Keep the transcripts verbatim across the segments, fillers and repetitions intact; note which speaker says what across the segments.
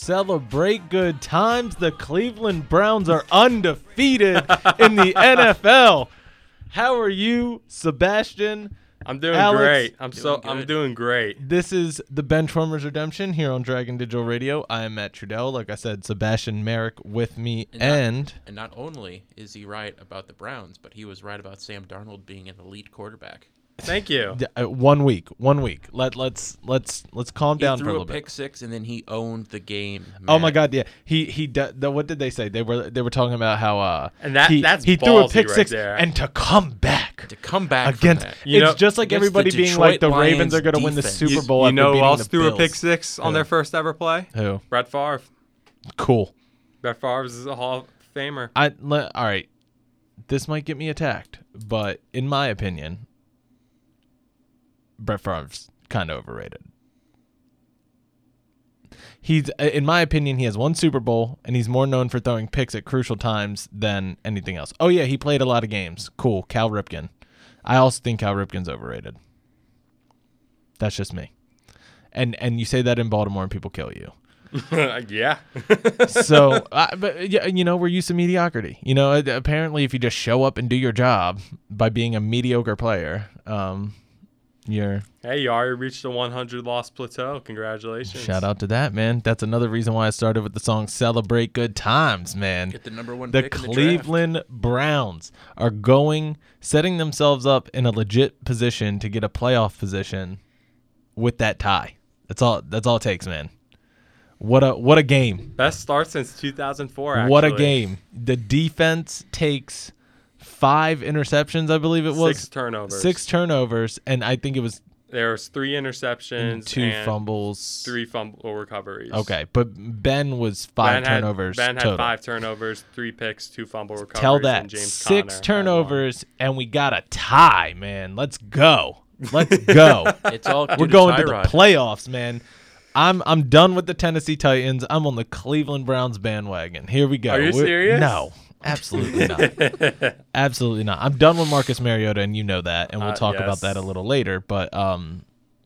Speaker 1: Celebrate good times. The Cleveland Browns are undefeated in the N F L. How are you, Sebastian?
Speaker 2: I'm doing
Speaker 1: Alex?
Speaker 2: great. I'm
Speaker 3: Doing
Speaker 2: so
Speaker 3: good.
Speaker 2: I'm doing great.
Speaker 1: This is the Benchwarmers Redemption here on Dragon Digital Radio. I am Matt Trudell. Like I said, Sebastian Merrick with me,
Speaker 3: And
Speaker 1: and
Speaker 3: not, and not only is he right about the Browns, but he was right about Sam Darnold being an elite quarterback.
Speaker 2: Thank you.
Speaker 1: D- uh, one week, one week. Let let's let's let's calm
Speaker 3: He
Speaker 1: down for a
Speaker 3: threw a
Speaker 1: little bit.
Speaker 3: pick six, and then he owned the game.
Speaker 1: Oh my
Speaker 3: Matt.
Speaker 1: God! Yeah, he he. d- The, what did they say? They were they were talking about how uh
Speaker 2: And that-
Speaker 1: he,
Speaker 2: that's
Speaker 1: he threw a
Speaker 2: ballsy
Speaker 1: pick
Speaker 2: right
Speaker 1: six
Speaker 2: there.
Speaker 1: and to come back
Speaker 3: To come back
Speaker 1: against
Speaker 3: from that.
Speaker 2: You
Speaker 1: it's
Speaker 2: know,
Speaker 1: just like
Speaker 3: against
Speaker 1: everybody
Speaker 3: the
Speaker 1: being like the
Speaker 3: Detroit
Speaker 1: Ravens are
Speaker 3: Lions
Speaker 1: going to win the
Speaker 3: defense.
Speaker 1: Super
Speaker 2: You,
Speaker 1: Bowl.
Speaker 2: you
Speaker 1: after
Speaker 2: know who
Speaker 1: beating
Speaker 2: else
Speaker 1: the
Speaker 2: threw a
Speaker 1: Bills.
Speaker 2: pick six on
Speaker 1: Who?
Speaker 2: their first ever play?
Speaker 1: Who?
Speaker 2: Brett Favre.
Speaker 1: Cool.
Speaker 2: Brett Favre is a Hall of Famer.
Speaker 1: I le- all right. This might get me attacked, but in my opinion, Brett Favre's kind of overrated. He's, in my opinion, he has one Super Bowl, and he's more known for throwing picks at crucial times than anything else. Oh yeah, he played a lot of games. Cool, Cal Ripken. I also think Cal Ripken's overrated. That's just me. And and you say that in Baltimore, and people kill you.
Speaker 2: Yeah.
Speaker 1: So, uh, but yeah, you know, we're used to mediocrity. You know, uh, apparently, if you just show up and do your job by being a mediocre player, um, you're.
Speaker 2: Hey, you already reached the one hundred loss plateau. Congratulations.
Speaker 1: Shout out to that, man. That's another reason why I started with the song "Celebrate Good Times," man.
Speaker 3: Get the number one
Speaker 1: The
Speaker 3: pick in the
Speaker 1: Cleveland Browns are going, setting themselves up in a legit position to get a playoff position with that tie. That's all. That's all it takes, man. What a what a game.
Speaker 2: Best start since two thousand four, actually.
Speaker 1: What a game. The defense takes five interceptions, I believe it was.
Speaker 2: Six turnovers.
Speaker 1: Six turnovers, and I think it was
Speaker 2: There was three interceptions.
Speaker 1: and two
Speaker 2: and
Speaker 1: fumbles.
Speaker 2: Three fumble recoveries.
Speaker 1: Okay, but Ben was five
Speaker 2: Ben had-
Speaker 1: turnovers
Speaker 2: Ben had
Speaker 1: total.
Speaker 2: five turnovers, three picks, two fumble recoveries.
Speaker 1: Tell
Speaker 2: and
Speaker 1: that.
Speaker 2: James
Speaker 1: Six
Speaker 2: Conner had one.
Speaker 1: turnovers, and we got a tie, man. Let's go. Let's go.
Speaker 3: draft. It's all
Speaker 1: We're
Speaker 3: due
Speaker 1: going to
Speaker 3: Tyrod.
Speaker 1: the playoffs, man. I'm I'm done with the Tennessee Titans. I'm on the Cleveland Browns bandwagon. Here we go.
Speaker 2: Are you
Speaker 1: We're-
Speaker 2: serious?
Speaker 1: No, absolutely not. Absolutely not. I'm done with Marcus Mariota, and you know that, and we'll
Speaker 2: Uh,
Speaker 1: talk about
Speaker 2: yes.
Speaker 1: that a little later. But um,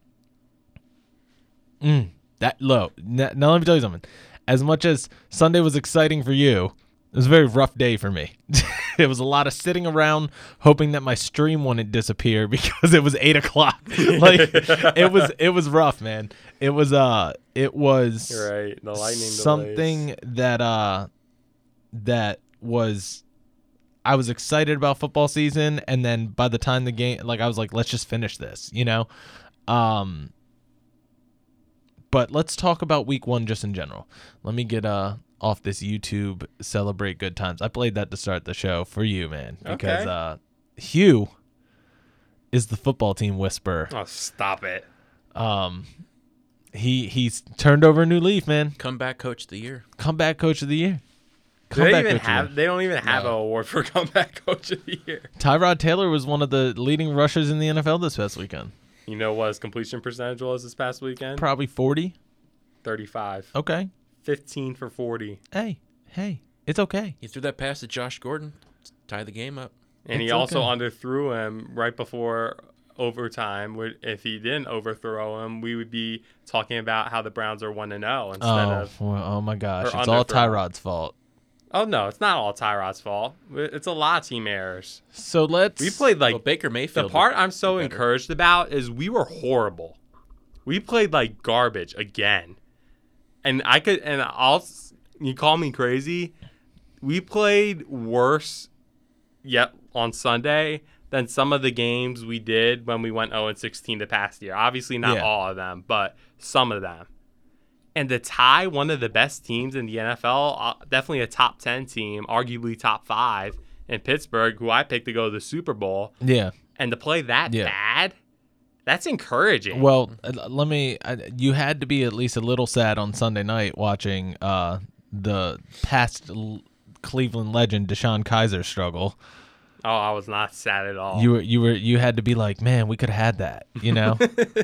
Speaker 1: mm, that low. Now, now let me tell you something. As much as Sunday was exciting for you, it was a very rough day for me. It was a lot of sitting around hoping that my stream wouldn't disappear because it was eight o'clock. Like it was, it was rough, man. It was, uh, it was
Speaker 2: You're right. The lightning delays.
Speaker 1: something that, uh, that was, I was excited about football season, and then by the time the game, like I was like, let's just finish this, you know. Um, but let's talk about week one just in general. Let me get uh. off this YouTube Celebrate Good Times. I played that to start the show for you, man, because
Speaker 2: Okay.
Speaker 1: uh, Hugh is the football team whisperer.
Speaker 2: Oh, stop it.
Speaker 1: Um, he he's turned over a new leaf, man.
Speaker 3: Comeback coach of the year.
Speaker 1: Comeback coach of the year.
Speaker 2: Do they
Speaker 1: Comeback
Speaker 2: even
Speaker 1: coach of the
Speaker 2: have?
Speaker 1: year.
Speaker 2: They don't even have
Speaker 3: No.
Speaker 2: an award for comeback coach of the year.
Speaker 1: Tyrod Taylor was one of the leading rushers in the N F L this past weekend.
Speaker 2: You know what his completion percentage was this past weekend?
Speaker 1: Probably forty.
Speaker 2: thirty-five.
Speaker 1: Okay.
Speaker 2: fifteen for forty.
Speaker 1: Hey, hey, it's okay.
Speaker 3: He threw that pass to Josh Gordon, to tie the game up.
Speaker 2: And he
Speaker 1: It's
Speaker 2: also
Speaker 1: okay.
Speaker 2: underthrew him right before overtime. Wh- If he didn't overthrow him, we would be talking about how the Browns are one and oh instead
Speaker 1: Oh,
Speaker 2: of.
Speaker 1: well, oh my gosh,
Speaker 2: or
Speaker 1: it's all
Speaker 2: underthrow.
Speaker 1: Tyrod's fault.
Speaker 2: Oh, no, it's not all Tyrod's fault. It's a lot of team errors.
Speaker 1: So let's.
Speaker 2: We played like.
Speaker 3: Well, Baker
Speaker 2: The
Speaker 3: Mayfield.
Speaker 2: part I'm so
Speaker 3: better.
Speaker 2: encouraged about is we were horrible. We played like garbage again. And I could, and I'll, you call me crazy. We played worse yet on Sunday than some of the games we did when we went oh and sixteen the past year. Obviously not
Speaker 1: Yeah.
Speaker 2: all of them, but some of them. And to tie one of the best teams in the N F L, uh, definitely a top ten team, arguably top five in Pittsburgh, who I picked to go to the Super Bowl,
Speaker 1: Yeah.
Speaker 2: and to play that
Speaker 1: Yeah.
Speaker 2: bad, that's encouraging.
Speaker 1: Well, uh, let me. Uh, you had to be at least a little sad on Sunday night watching uh, the past l- Cleveland legend Deshaun Kaiser struggle.
Speaker 2: oh, I was not sad at all.
Speaker 1: You were, you were, you had to be like, man, we could have had that. You know.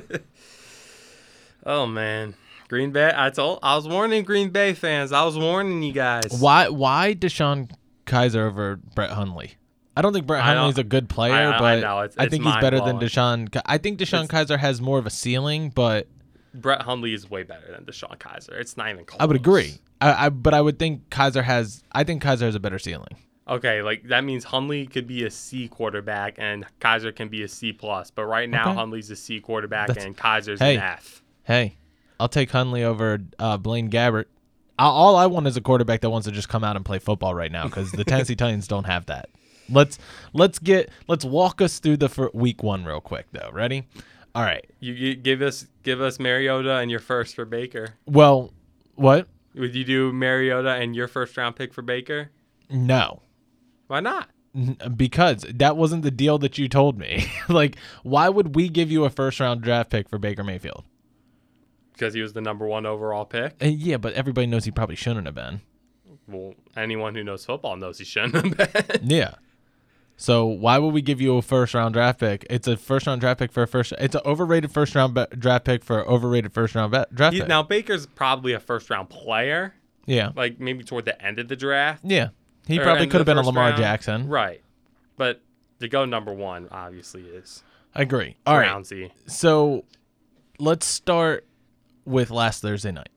Speaker 2: oh man, Green Bay. I told, I was warning Green Bay fans. I was warning you guys.
Speaker 1: why? Why Deshaun Kaiser over Brett Hundley? I don't think Brett
Speaker 2: I don't-
Speaker 1: Hundley's a good player,
Speaker 2: I- I
Speaker 1: but
Speaker 2: know, it's-
Speaker 1: I
Speaker 2: it's
Speaker 1: think he's better than
Speaker 2: mind-blowing.
Speaker 1: Deshaun. Ki- I think Deshaun
Speaker 2: It's-
Speaker 1: Kaiser has more of a ceiling, but
Speaker 2: Brett Hundley is way better than Deshaun Kaiser. It's not even close.
Speaker 1: I would agree. I, I but I would think Kaiser has. I think Kaiser has a better ceiling.
Speaker 2: Okay, like that means Hundley could be a C quarterback and Kaiser can be a C plus. But right now,
Speaker 1: Okay.
Speaker 2: Hundley's a C quarterback
Speaker 1: That's-
Speaker 2: and Kaiser's
Speaker 1: hey.
Speaker 2: an F.
Speaker 1: Hey, I'll take Hundley over uh, Blaine Gabbert. I, all I want is a quarterback that wants to just come out and play football right now because the Tennessee Titans don't have that. Let's let's get let's walk us through the fir- week one real quick though. Ready? All right.
Speaker 2: You, you give us give us Mariota and your first for Baker.
Speaker 1: Well, what?
Speaker 2: Would you do Mariota and your first round pick for Baker?
Speaker 1: No.
Speaker 2: Why not?
Speaker 1: N- Because that wasn't the deal that you told me. Like, why would we give you a first round draft pick for Baker Mayfield?
Speaker 2: Because he was the number one overall pick.
Speaker 1: Uh, yeah, but everybody knows he probably shouldn't have been.
Speaker 2: Well, anyone who knows football knows he shouldn't have been.
Speaker 1: Yeah. So why would we give you a first round draft pick? It's a first round draft pick for a first. It's an overrated first round be- draft pick for an overrated first round be- draft
Speaker 2: He-
Speaker 1: pick.
Speaker 2: now Baker's probably a first round player,
Speaker 1: yeah.
Speaker 2: like maybe toward the end of the draft.
Speaker 1: Yeah. He
Speaker 2: Or
Speaker 1: probably
Speaker 2: end
Speaker 1: could
Speaker 2: of
Speaker 1: have
Speaker 2: the
Speaker 1: been a
Speaker 2: first
Speaker 1: Lamar
Speaker 2: round.
Speaker 1: Jackson.
Speaker 2: Right. But to go number one obviously is
Speaker 1: I agree. All right.
Speaker 2: Brownsy.
Speaker 1: So let's start with last Thursday night.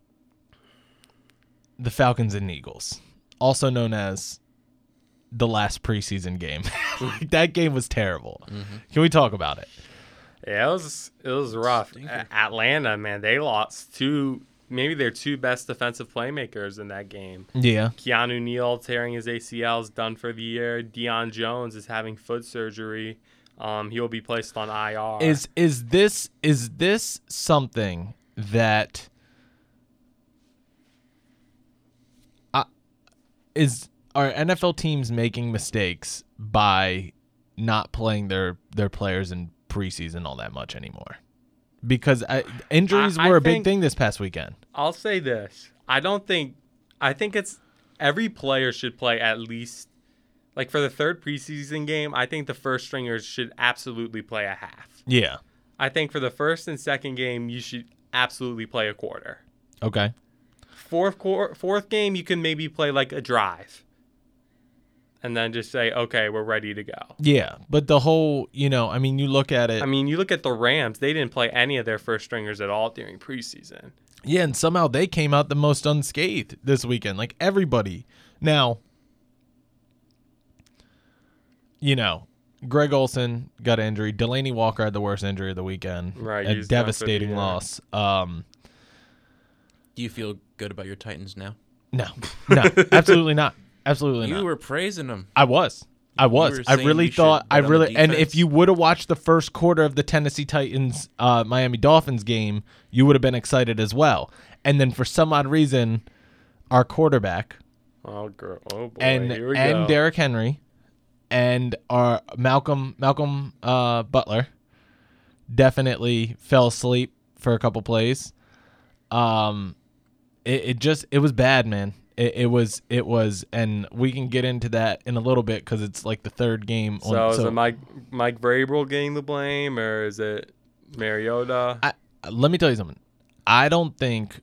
Speaker 1: The Falcons and Eagles, also known as the last preseason game. Like, that game was terrible.
Speaker 2: Mm-hmm.
Speaker 1: Can we talk about it?
Speaker 2: Yeah, it was it was rough.
Speaker 3: Stinker.
Speaker 2: A- Atlanta, man, they lost two, maybe their two best defensive playmakers in that game.
Speaker 1: Yeah.
Speaker 2: Keanu Neal tearing his A C L is done for the year. Deion Jones is having foot surgery. Um, he will be placed on I R.
Speaker 1: Is is this is this something that uh, is are N F L teams making mistakes by not playing their their players in preseason all that much anymore? Because I, injuries
Speaker 2: I- I
Speaker 1: were a big
Speaker 2: think-
Speaker 1: thing this past weekend.
Speaker 2: I'll say this. I don't think I think it's every player should play at least like for the third preseason game, I think the first stringers should absolutely play a half.
Speaker 1: Yeah.
Speaker 2: I think for the first and second game, you should absolutely play a quarter.
Speaker 1: Okay.
Speaker 2: Fourth quar- fourth game, you can maybe play like a drive. And then just say, okay, we're ready to go.
Speaker 1: Yeah, but the whole, you know, I mean, you look at it.
Speaker 2: I mean, you look at the Rams, they didn't play any of their first stringers at all during preseason.
Speaker 1: Yeah, and somehow they came out the most unscathed this weekend. Like everybody. Now, you know, Greg Olsen got an injury. Delaney Walker had the worst injury of the weekend.
Speaker 2: Right,
Speaker 1: A
Speaker 2: he's done for the
Speaker 1: devastating
Speaker 2: year.
Speaker 1: loss. Um,
Speaker 3: Do you feel good about your Titans now?
Speaker 1: no, no, absolutely not. Absolutely
Speaker 3: You
Speaker 1: not.
Speaker 3: were praising them.
Speaker 1: I was. I was.
Speaker 3: were
Speaker 1: I
Speaker 3: saying
Speaker 1: really
Speaker 3: we should
Speaker 1: thought. I
Speaker 3: bet on the
Speaker 1: really. And if
Speaker 3: defense.
Speaker 1: you would have watched the first quarter of the Tennessee Titans, uh, Miami Dolphins game, you would have been excited as well. And then for some odd reason, our quarterback
Speaker 2: Oh, girl. Oh, boy.
Speaker 1: and
Speaker 2: Here we
Speaker 1: and
Speaker 2: go.
Speaker 1: Derrick Henry and our Malcolm Malcolm uh, Butler definitely fell asleep for a couple plays. Um, it, it just it was bad, man. It, it was it was, and we can get into that in a little bit because it's like the third game.
Speaker 2: So,
Speaker 1: on,
Speaker 2: is it Mike Mike Vrabel getting the blame, or is it Mariota?
Speaker 1: I, let me tell you something. I don't think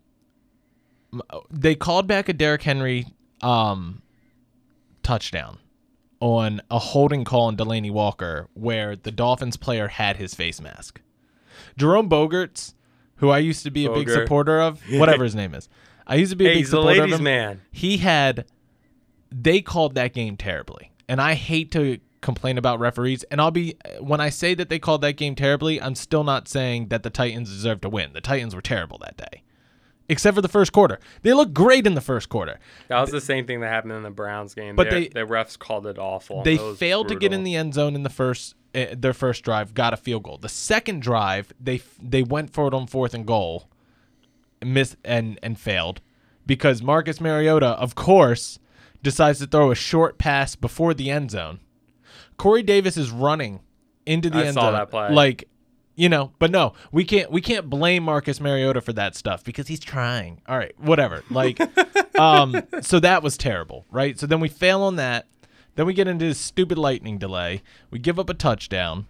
Speaker 1: they called back a Derrick Henry um, touchdown on a holding call on Delaney Walker where the Dolphins player had his face mask. Jerome Bogerts, who I used to be a big
Speaker 2: Bogert.
Speaker 1: supporter of, whatever his name is. I used to be a
Speaker 2: Hey,
Speaker 1: big
Speaker 2: he's the
Speaker 1: supporter of
Speaker 2: ladies'
Speaker 1: him.
Speaker 2: man.
Speaker 1: He had they called that game terribly. And I hate to complain about referees, and I'll be when I say that they called that game terribly, I'm still not saying that the Titans deserve to win. The Titans were terrible that day. Except for the first quarter. They looked great in the first quarter.
Speaker 2: That was the same thing that happened in the Browns game.
Speaker 1: But
Speaker 2: Their-
Speaker 1: they-
Speaker 2: the refs called it awful.
Speaker 1: They
Speaker 2: It was
Speaker 1: failed to get
Speaker 2: brutal.
Speaker 1: in the end zone in the first uh, their first drive, got a field goal. The second drive, they they went for it on fourth and goal, missed and and failed because Marcus Mariota, of course, decides to throw a short pass before the end zone. Corey Davis is running into the
Speaker 2: I
Speaker 1: end
Speaker 2: saw
Speaker 1: zone,
Speaker 2: that play.
Speaker 1: like, you know. But no, we can't we can't blame Marcus Mariota for that stuff because he's trying. All right, whatever. Like, um, so that was terrible, right? So then we fail on that. Then we get into this stupid lightning delay. We give up a touchdown.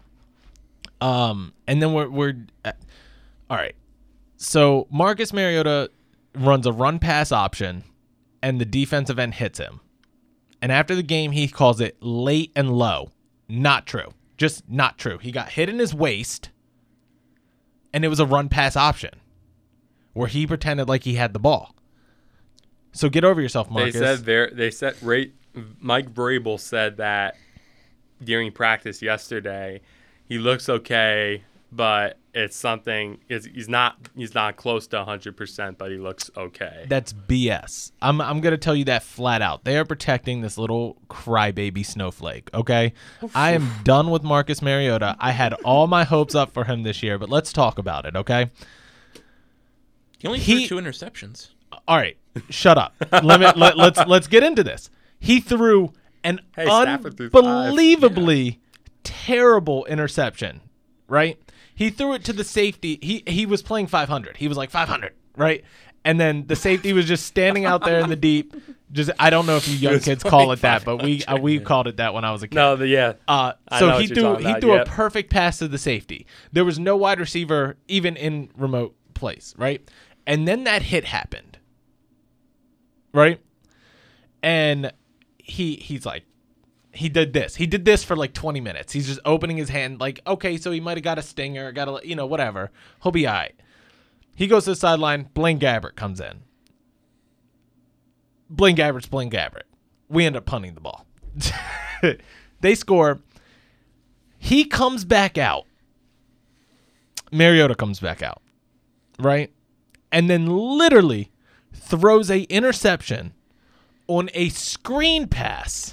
Speaker 1: Um, and then we're we're uh, all right. So Marcus Mariota runs a run pass option, and the defensive end hits him. And after the game, he calls it late and low. Not true. Just not true. He got hit in his waist, and it was a run pass option. where he pretended like he had the ball. So get over yourself, Marcus.
Speaker 2: They said there. They said Ray, Mike Vrabel said that during practice yesterday, he looks okay, but it's something. It's, he's not. He's not close to one hundred percent, but he looks okay.
Speaker 1: That's B S. I'm I'm gonna tell you that flat out. They are protecting this little crybaby snowflake. Okay, I am done with Marcus Mariota. I had all my hopes up for him this year, but let's talk about it. Okay.
Speaker 3: He only
Speaker 1: He-
Speaker 3: threw two interceptions.
Speaker 1: All right, shut up. Let me, let, let's let's get into this. He threw an
Speaker 2: Hey, Stafford threw five.
Speaker 1: unbelievably terrible interception, right? He threw it to the safety. He he was playing five hundred. He was like five hundred, right? And then the safety was just standing out there in the deep. Just I don't know if you young
Speaker 2: was
Speaker 1: kids
Speaker 2: playing
Speaker 1: call it that, but we uh, we called it that when I was a kid.
Speaker 2: No, the yeah.
Speaker 1: Uh,
Speaker 2: I
Speaker 1: so
Speaker 2: know
Speaker 1: he
Speaker 2: what you're
Speaker 1: threw
Speaker 2: talking
Speaker 1: he
Speaker 2: about,
Speaker 1: threw
Speaker 2: yep.
Speaker 1: a perfect pass to the safety. There was no wide receiver even in remote place, right? And then that hit happened, right? And he he's like, he did this. He did this for like twenty minutes. He's just opening his hand like, okay, so he might have got a stinger, got a, you know, whatever. He'll be all right. He goes to the sideline. Blaine Gabbert comes in. Blaine Gabbert's Blaine Gabbert. We end up punting the ball. They score. He comes back out. Mariota comes back out, right? And then literally throws a interception on a screen pass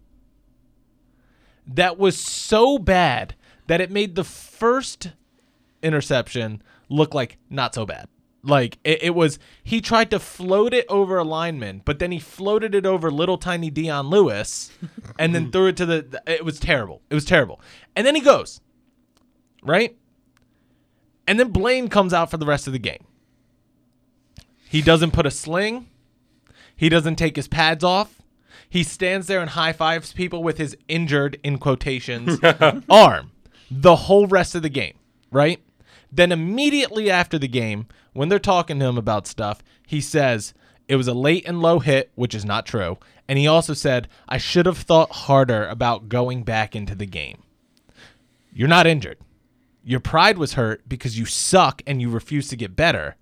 Speaker 1: that was so bad that it made the first interception look like not so bad. Like it, it was, he tried to float it over a lineman, but then he floated it over little tiny Deion Lewis and then threw it to the, it was terrible. It was terrible. And then he goes, right? And then Blaine comes out for the rest of the game. He doesn't put a sling. He doesn't take his pads off. He stands there and high fives people with his injured, in quotations, arm the whole rest of the game, right? Then immediately after the game, when they're talking to him about stuff, he says it was a late and low hit, which is not true. And he also said, I should have thought harder about going back into the game. You're not injured. Your pride was hurt because you suck and you refuse to get better.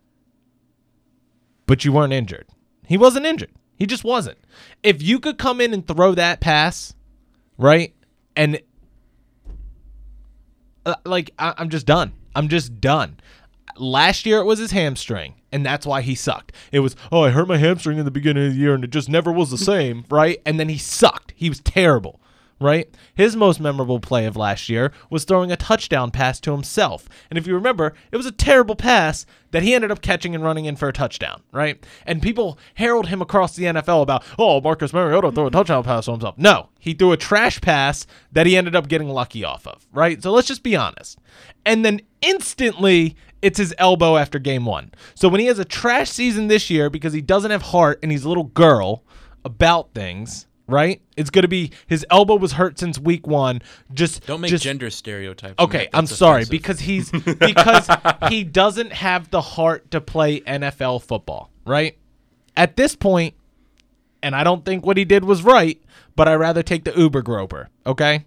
Speaker 1: But you weren't injured. He wasn't injured. He just wasn't. If you could come in and throw that pass, right, and uh, like I, I'm just done. I'm just done. Last year it was his hamstring, and that's why he sucked. It was, oh, I hurt my hamstring in the beginning of the year, and it just never was the same, right? And then he sucked. He was terrible, right? His most memorable play of last year was throwing a touchdown pass to himself. And if you remember, it was a terrible pass that he ended up catching and running in for a touchdown, right? And people herald him across the N F L about, oh, Marcus Mariota threw a touchdown pass to himself. No, he threw a trash pass that he ended up getting lucky off of, right? So let's just be honest. And then instantly, it's his elbow after game one. So when he has a trash season this year because he doesn't have heart and he's a little girl about things, right? It's going to be his elbow was hurt since week one. Just
Speaker 3: Don't make
Speaker 1: just,
Speaker 3: gender stereotypes.
Speaker 1: Okay,
Speaker 3: Matt.
Speaker 1: I'm
Speaker 3: That's
Speaker 1: sorry
Speaker 3: offensive.
Speaker 1: because he's because he doesn't have the heart to play N F L football, right? At this point, and I don't think what he did was right, but I'd rather take the Uber Groper, okay?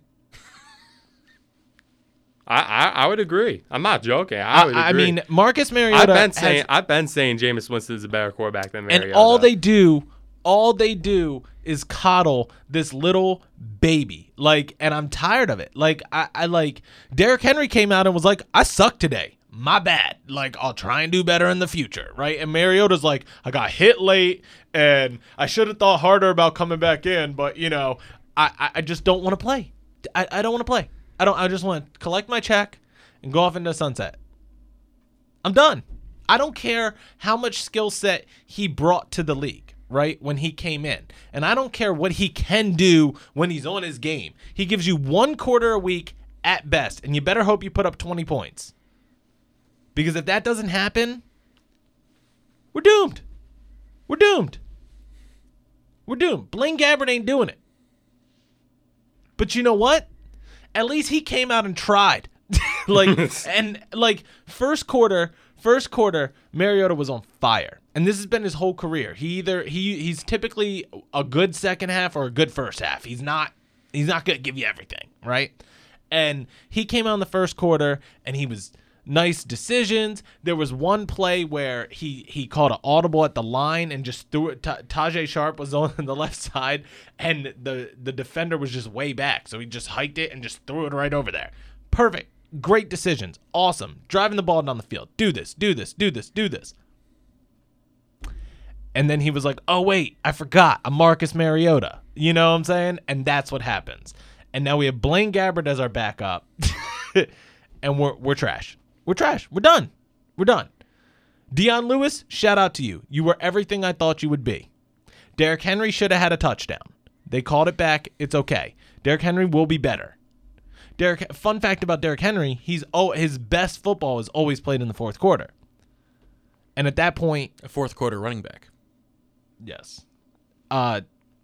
Speaker 2: I, I I would agree. I'm not joking. I would
Speaker 1: I, I
Speaker 2: agree.
Speaker 1: mean, Marcus Mariota
Speaker 2: I've been
Speaker 1: has-
Speaker 2: saying I've been saying Jameis Winston's a better quarterback than Mariota.
Speaker 1: and all they do, all they do is coddle this little baby. Like, and I'm tired of it. Like, I, I like Derrick Henry came out and was like, I suck today. My bad. Like, I'll try and do better in the future, right? And Mariota's like, I got hit late, and I should have thought harder about coming back in, but you know, I, I, I just don't want to play. I, I don't want to play. I don't. I just want to collect my check and go off into the sunset. I'm done. I don't care how much skill set he brought to the league, right, when he came in. And I don't care what he can do when he's on his game. He gives you one quarter a week at best, and you better hope you put up twenty points. Because if that doesn't happen, we're doomed. We're doomed. We're doomed. Blaine Gabbert ain't doing it. But you know what? At least he came out and tried. like and like first quarter, first quarter, Mariota was on fire. And this has been his whole career. He either he he's typically a good second half or a good first half. He's not he's not gonna give you everything, right? And he came out in the first quarter and he was nice decisions. There was one play where he he caught an audible at the line and just threw it. Ta- Tajay Sharp was on the left side, and the the defender was just way back, so he just hiked it and just threw it right over there. Perfect. Great decisions. Awesome. Driving the ball down the field. Do this, do this, do this, do this. And then he was like, oh, wait, I forgot. I'm Marcus Mariota. You know what I'm saying? And that's what happens. And now we have Blaine Gabbert as our backup. And we're we're trash. We're trash. We're done. We're done. Deion Lewis, shout out to you. You were everything I thought you would be. Derrick Henry should have had a touchdown. They called it back. It's okay. Derrick Henry will be better. Derrick, fun fact about Derrick Henry, he's oh his best football is always played in the fourth quarter. And at that point,
Speaker 3: A fourth quarter running back.
Speaker 1: yes. Uh.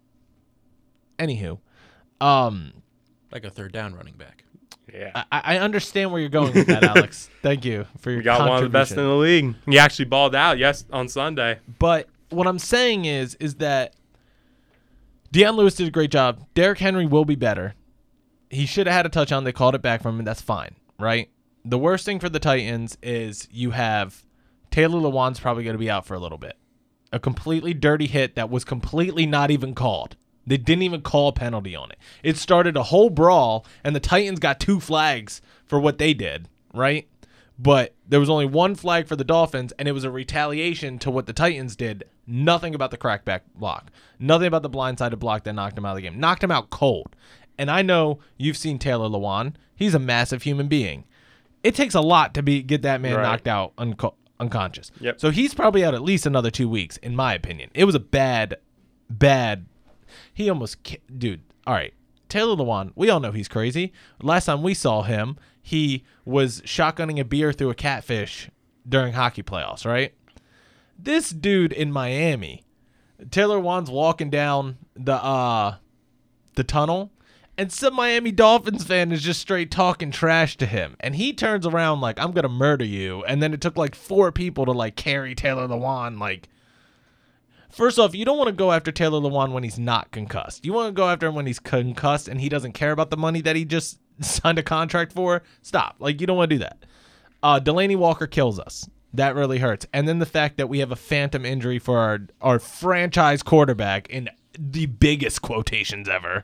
Speaker 1: Anywho, um,
Speaker 3: Like a third down running back.
Speaker 2: Yeah.
Speaker 1: I, I understand where you're going with that, Alex. Thank you for your
Speaker 2: We got one of the best in
Speaker 1: contribution.
Speaker 2: the league. He actually balled out, yes, on Sunday.
Speaker 1: But what I'm saying is, is that Deion Lewis did a great job. Derrick Henry will be better. He should have had a touchdown. They called it back from him. That's fine, right? The worst thing for the Titans is you have Taylor Lewan's probably going to be out for a little bit. A completely dirty hit that was completely not even called. They didn't even call a penalty on it. It started a whole brawl, and the Titans got two flags for what they did, right? But there was only one flag for the Dolphins, and it was a retaliation to what the Titans did. Nothing about the crackback block. Nothing about the blindsided block that knocked him out of the game. Knocked him out cold. And I know you've seen Taylor Lewan. He's a massive human being. It takes a lot to be get that man
Speaker 2: Right.
Speaker 1: knocked out unco- unconscious.
Speaker 2: Yep.
Speaker 1: So he's probably out at least another two weeks, in my opinion. It was a bad, bad. He almost, ki- dude. All right, Taylor Lewan. We all know he's crazy. Last time we saw him, he was shotgunning a beer through a catfish during hockey playoffs. Right. This dude in Miami, Taylor Lewan's walking down the uh the tunnel, and some Miami Dolphins fan is just straight talking trash to him. And he turns around like, I'm going to murder you. And then it took like four people to like carry Taylor Lewan. Like, first off, you don't want to go after Taylor Lewan when he's not concussed. You want to go after him when he's concussed and he doesn't care about the money that he just signed a contract for. Stop. Like, you don't want to do that. Uh, Delaney Walker kills us. That really hurts. And then the fact that we have a phantom injury for our, our franchise quarterback in the biggest quotations ever.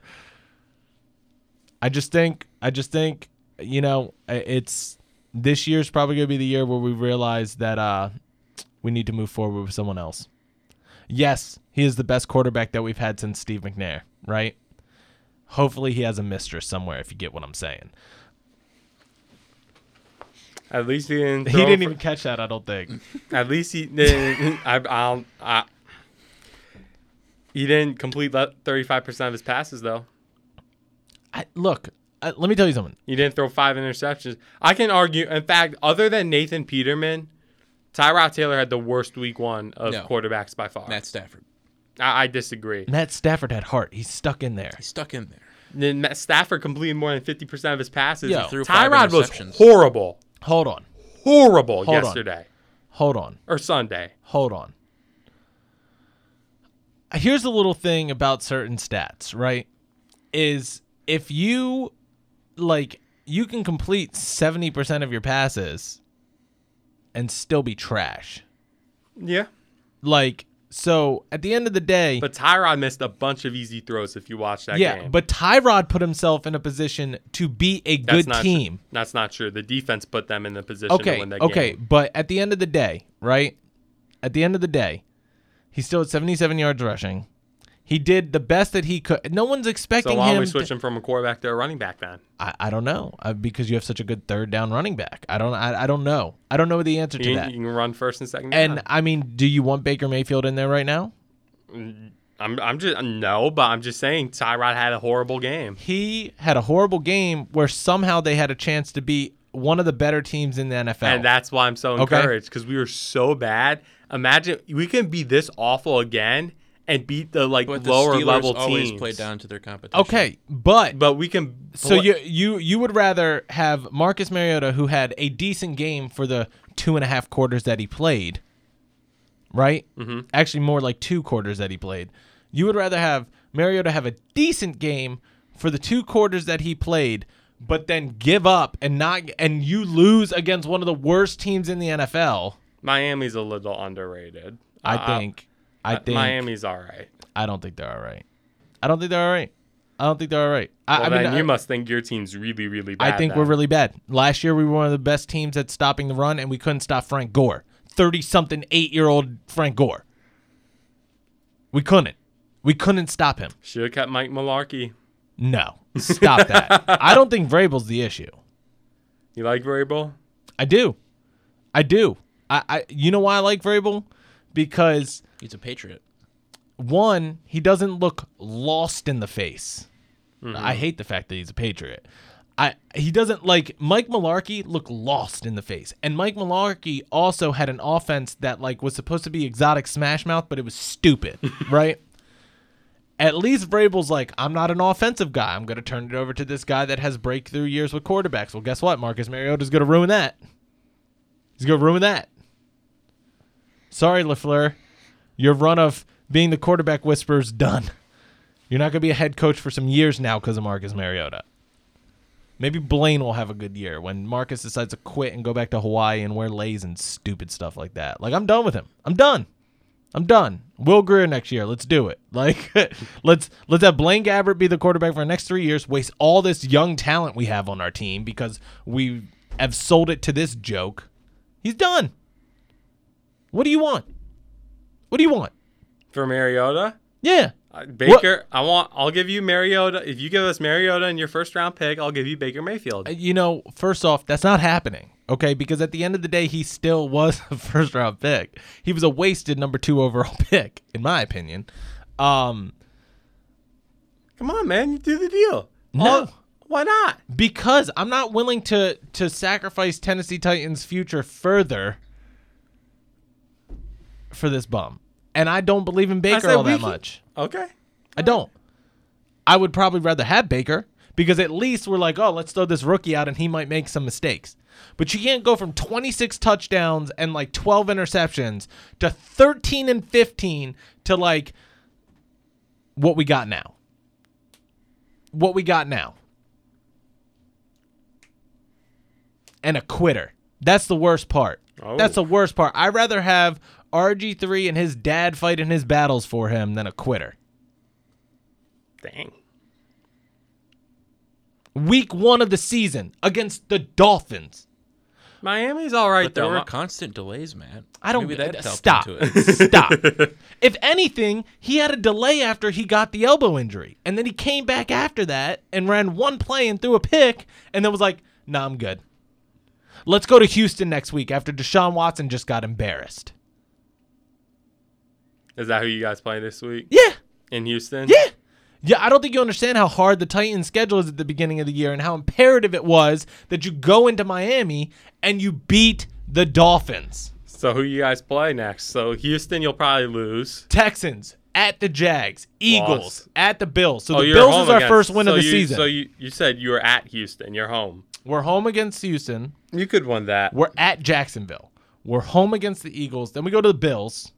Speaker 1: I just think, I just think, you know, it's this year's probably going to be the year where we realize that uh, we need to move forward with someone else. Yes, he is the best quarterback that we've had since Steve McNair, right? Hopefully he has a mistress somewhere, if you get what I'm saying.
Speaker 2: At least he didn't.
Speaker 1: He
Speaker 2: throw
Speaker 1: didn't
Speaker 2: for-
Speaker 1: even catch that, I don't think.
Speaker 2: At least he didn't. I, I'll, I, he didn't complete thirty-five percent of his passes, though.
Speaker 1: I, look, uh, let me tell you something.
Speaker 2: He didn't throw five interceptions. I can argue, in fact, other than Nathan Peterman, Tyrod Taylor had the worst week one of
Speaker 3: No.
Speaker 2: quarterbacks by far.
Speaker 3: Matt Stafford.
Speaker 2: I, I disagree.
Speaker 1: Matt Stafford had heart. He's stuck in there.
Speaker 3: He's stuck in there.
Speaker 2: Then Matt Stafford completed more than fifty percent of his passes.
Speaker 1: Yo.
Speaker 3: He threw five
Speaker 2: Tyrod was
Speaker 3: interceptions.
Speaker 2: horrible.
Speaker 1: Hold on.
Speaker 2: Horrible
Speaker 1: Hold on.
Speaker 2: yesterday.
Speaker 1: Hold on.
Speaker 2: Or Sunday.
Speaker 1: Hold on. Here's a little thing about certain stats, right? Is if you, like, you can complete seventy percent of your passes and still be trash.
Speaker 2: Yeah.
Speaker 1: Like, so at the end of the day,
Speaker 2: But Tyrod missed a bunch of easy throws if you watch that
Speaker 1: yeah,
Speaker 2: game.
Speaker 1: but Tyrod put himself in a position to be a
Speaker 2: That's
Speaker 1: good
Speaker 2: not
Speaker 1: team.
Speaker 2: True. That's not true. The defense put them in the position to
Speaker 1: Okay,
Speaker 2: win that
Speaker 1: okay,
Speaker 2: game.
Speaker 1: but at the end of the day, right? At the end of the day, he still had seventy-seven yards rushing. He did the best that he could. No one's expecting
Speaker 2: So why
Speaker 1: him.
Speaker 2: don't we
Speaker 1: to-
Speaker 2: switch him from a quarterback to a running back then?
Speaker 1: I, I don't know uh, because you have such a good third down running back. I don't. I, I don't know. I don't know the answer to
Speaker 2: You,
Speaker 1: that.
Speaker 2: you can run first and second
Speaker 1: And
Speaker 2: down.
Speaker 1: I mean, do you want Baker Mayfield in there right now?
Speaker 2: I'm I'm just no, but I'm just saying Tyrod had a horrible game.
Speaker 1: He had a horrible game where somehow they had a chance to be one of the better teams in the N F L.
Speaker 2: And that's why I'm so
Speaker 1: Okay.
Speaker 2: encouraged because we were so bad. Imagine we can be this awful again and beat the like
Speaker 3: But the
Speaker 2: lower
Speaker 3: Steelers
Speaker 2: level
Speaker 3: always
Speaker 2: teams.
Speaker 3: play down to their competition.
Speaker 1: Okay, but
Speaker 2: But we can.
Speaker 1: so
Speaker 2: bl-
Speaker 1: you you you would rather have Marcus Mariota, who had a decent game for the two and a half quarters that he played, right? Mm-hmm. Actually, more like two quarters that he played. You would rather have Mariota have a decent game for the two quarters that he played, but then give up and not and you lose against one of the worst teams in the N F L.
Speaker 2: Miami's a little underrated.
Speaker 1: I
Speaker 2: Uh,
Speaker 1: think. I
Speaker 2: uh,
Speaker 1: think
Speaker 2: Miami's all right.
Speaker 1: I don't think they're all right. I don't think they're all right. I don't think they're all right. I,
Speaker 2: Well,
Speaker 1: I mean,
Speaker 2: then
Speaker 1: I,
Speaker 2: you must think your team's really, really bad.
Speaker 1: I think
Speaker 2: then.
Speaker 1: we're really bad. Last year we were one of the best teams at stopping the run, and we couldn't stop Frank Gore, thirty-something, eight-year-old Frank Gore. We couldn't. We couldn't stop him.
Speaker 2: Should have kept Mike Mularkey.
Speaker 1: No, stop that. I don't think Vrabel's the issue.
Speaker 2: You like Vrabel?
Speaker 1: I do. I do. I, I. You know why I like Vrabel? Because
Speaker 3: He's a Patriot.
Speaker 1: one, he doesn't look lost in the face. Mm-hmm. I hate the fact that he's a Patriot. I he doesn't like Mike Mularkey look lost in the face. And Mike Mularkey also had an offense that like was supposed to be exotic smash mouth, but it was stupid, right? At least Vrabel's like, I'm not an offensive guy. I'm going to turn it over to this guy that has breakthrough years with quarterbacks. Well, guess what? Marcus Mariota's going to ruin that. He's going to ruin that. Sorry, LaFleur. Your run of being the quarterback whisperer is done. You're not going to be a head coach for some years now because of Marcus Mariota. Maybe Blaine will have a good year when Marcus decides to quit and go back to Hawaii and wear lays and stupid stuff like that. Like, I'm done with him. I'm done. I'm done. Will Grier next year. Let's do it. Like, let's let's have Blaine Gabbert be the quarterback for the next three years, waste all this young talent we have on our team because we have sold it to this joke. He's done. What do you want? What do you want?
Speaker 2: For Mariota?
Speaker 1: Yeah.
Speaker 2: Uh, Baker, what? I want. I'll give you Mariota. If you give us Mariota in your first round pick, I'll give you Baker Mayfield.
Speaker 1: You know, first off, that's not happening, okay? Because at the end of the day, he still was a first round pick. He was a wasted number two overall pick, in my opinion. Um,
Speaker 2: Come on, man, you do the deal.
Speaker 1: No,
Speaker 2: oh, why not?
Speaker 1: Because I'm not willing to to sacrifice Tennessee Titans' future further for this bum. And I don't believe in Baker all that
Speaker 2: can,
Speaker 1: much.
Speaker 2: Okay.
Speaker 1: I don't. I would probably rather have Baker because at least we're like, oh, let's throw this rookie out and he might make some mistakes. But you can't go from twenty-six touchdowns and like twelve interceptions to thirteen and fifteen to like what we got now. What we got now. And a quitter. That's the worst part.
Speaker 2: Oh.
Speaker 1: That's the worst part. I'd rather have R G three and his dad fighting his battles for him than a quitter.
Speaker 2: Dang.
Speaker 1: Week one of the season against the Dolphins.
Speaker 2: Miami's all right,
Speaker 3: But there
Speaker 2: though.
Speaker 3: were constant delays, man.
Speaker 1: I don't
Speaker 3: Maybe that
Speaker 1: uh,
Speaker 3: helped
Speaker 1: stop.
Speaker 3: into it.
Speaker 1: Stop. If anything, he had a delay after he got the elbow injury, and then he came back after that and ran one play and threw a pick, and then was like, "Nah, I'm good. Let's go to Houston next week." After Deshaun Watson just got embarrassed.
Speaker 2: Is that who you guys play this week?
Speaker 1: Yeah.
Speaker 2: In Houston?
Speaker 1: Yeah. Yeah, I don't think you understand how hard the Titans' schedule is at the beginning of the year and how imperative it was that you go into Miami and you beat the Dolphins.
Speaker 2: So who you guys play next? So Houston, you'll probably lose.
Speaker 1: Texans at the Jags. Eagles
Speaker 2: Lost.
Speaker 1: at the Bills. So
Speaker 2: oh,
Speaker 1: the
Speaker 2: you're
Speaker 1: Bills
Speaker 2: home
Speaker 1: is our
Speaker 2: against,
Speaker 1: first win
Speaker 2: so
Speaker 1: of the
Speaker 2: you,
Speaker 1: season.
Speaker 2: So you, you said you were at Houston. You're home.
Speaker 1: We're home against Houston.
Speaker 2: You could win that.
Speaker 1: We're at Jacksonville. We're home against the Eagles. Then we go to the Bills.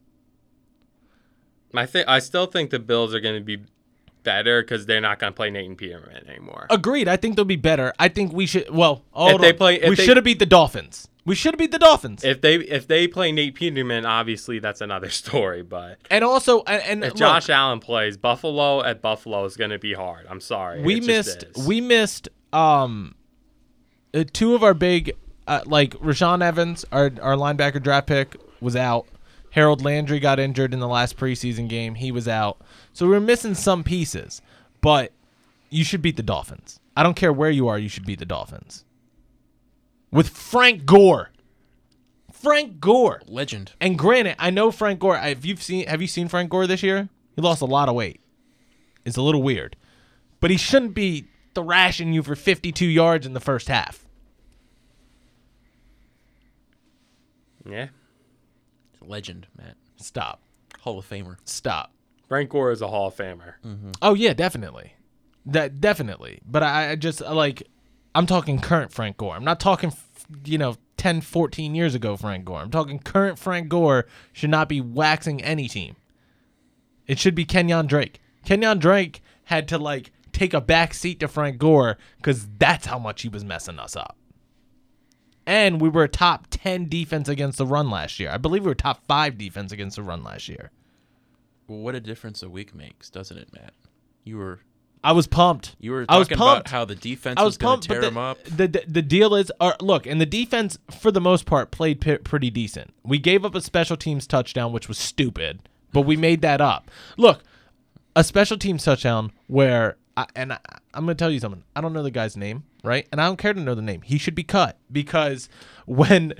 Speaker 2: I think I still think the Bills are going to be better because they're not going to play Nathan Peterman anymore.
Speaker 1: Agreed. I think they'll be better. I think we should. Well, hold
Speaker 2: If they
Speaker 1: on.
Speaker 2: play- if
Speaker 1: we
Speaker 2: they-
Speaker 1: should have beat the Dolphins. We should have beat the Dolphins.
Speaker 2: If they if they play Nate Peterman, obviously that's another story. But
Speaker 1: and also, and, and
Speaker 2: if
Speaker 1: look,
Speaker 2: Josh Allen plays, Buffalo at Buffalo is going to be hard. I'm sorry.
Speaker 1: we
Speaker 2: It just
Speaker 1: missed.
Speaker 2: is.
Speaker 1: We missed. Um, uh, two of our big, uh, like Rashaan Evans, our our linebacker draft pick, was out. Harold Landry got injured in the last preseason game. He was out. So we we're missing some pieces. But you should beat the Dolphins. I don't care where you are, you should beat the Dolphins. With Frank Gore. Frank Gore.
Speaker 3: Legend.
Speaker 1: And granted, I know Frank Gore. Have you seen have you seen Frank Gore this year? He lost a lot of weight. It's a little weird. But he shouldn't be thrashing you for fifty-two yards in the first half.
Speaker 2: Yeah.
Speaker 3: Legend, Matt.
Speaker 1: Stop.
Speaker 3: Hall of Famer.
Speaker 1: Stop.
Speaker 2: Frank Gore is a Hall of Famer.
Speaker 3: Mm-hmm.
Speaker 1: Oh yeah, definitely. That definitely. But I, I just like I'm talking current Frank Gore. I'm not talking, you know, ten, fourteen years ago Frank Gore. I'm talking current Frank Gore should not be waxing any team. It should be Kenyon Drake. Kenyon Drake had to like take a back seat to Frank Gore because that's how much he was messing us up. And we were a top ten defense against the run last year. I believe we were top five defense against the run last year.
Speaker 3: Well, what a difference a week makes, doesn't it, Matt? You were
Speaker 1: I was pumped.
Speaker 3: you were
Speaker 1: I was
Speaker 3: talking about
Speaker 1: pumped.
Speaker 3: how the defense
Speaker 1: I
Speaker 3: was,
Speaker 1: was
Speaker 3: going
Speaker 1: pumped,
Speaker 3: to tear
Speaker 1: but
Speaker 3: them up.
Speaker 1: the, the, the deal is, uh, look, and the defense, for the most part, played p- pretty decent. We gave up a special teams touchdown, which was stupid, but we made that up. Look, a special teams touchdown where, I, and I, I'm going to tell you something. I don't know the guy's name, right? And I don't care to know the name. He should be cut because when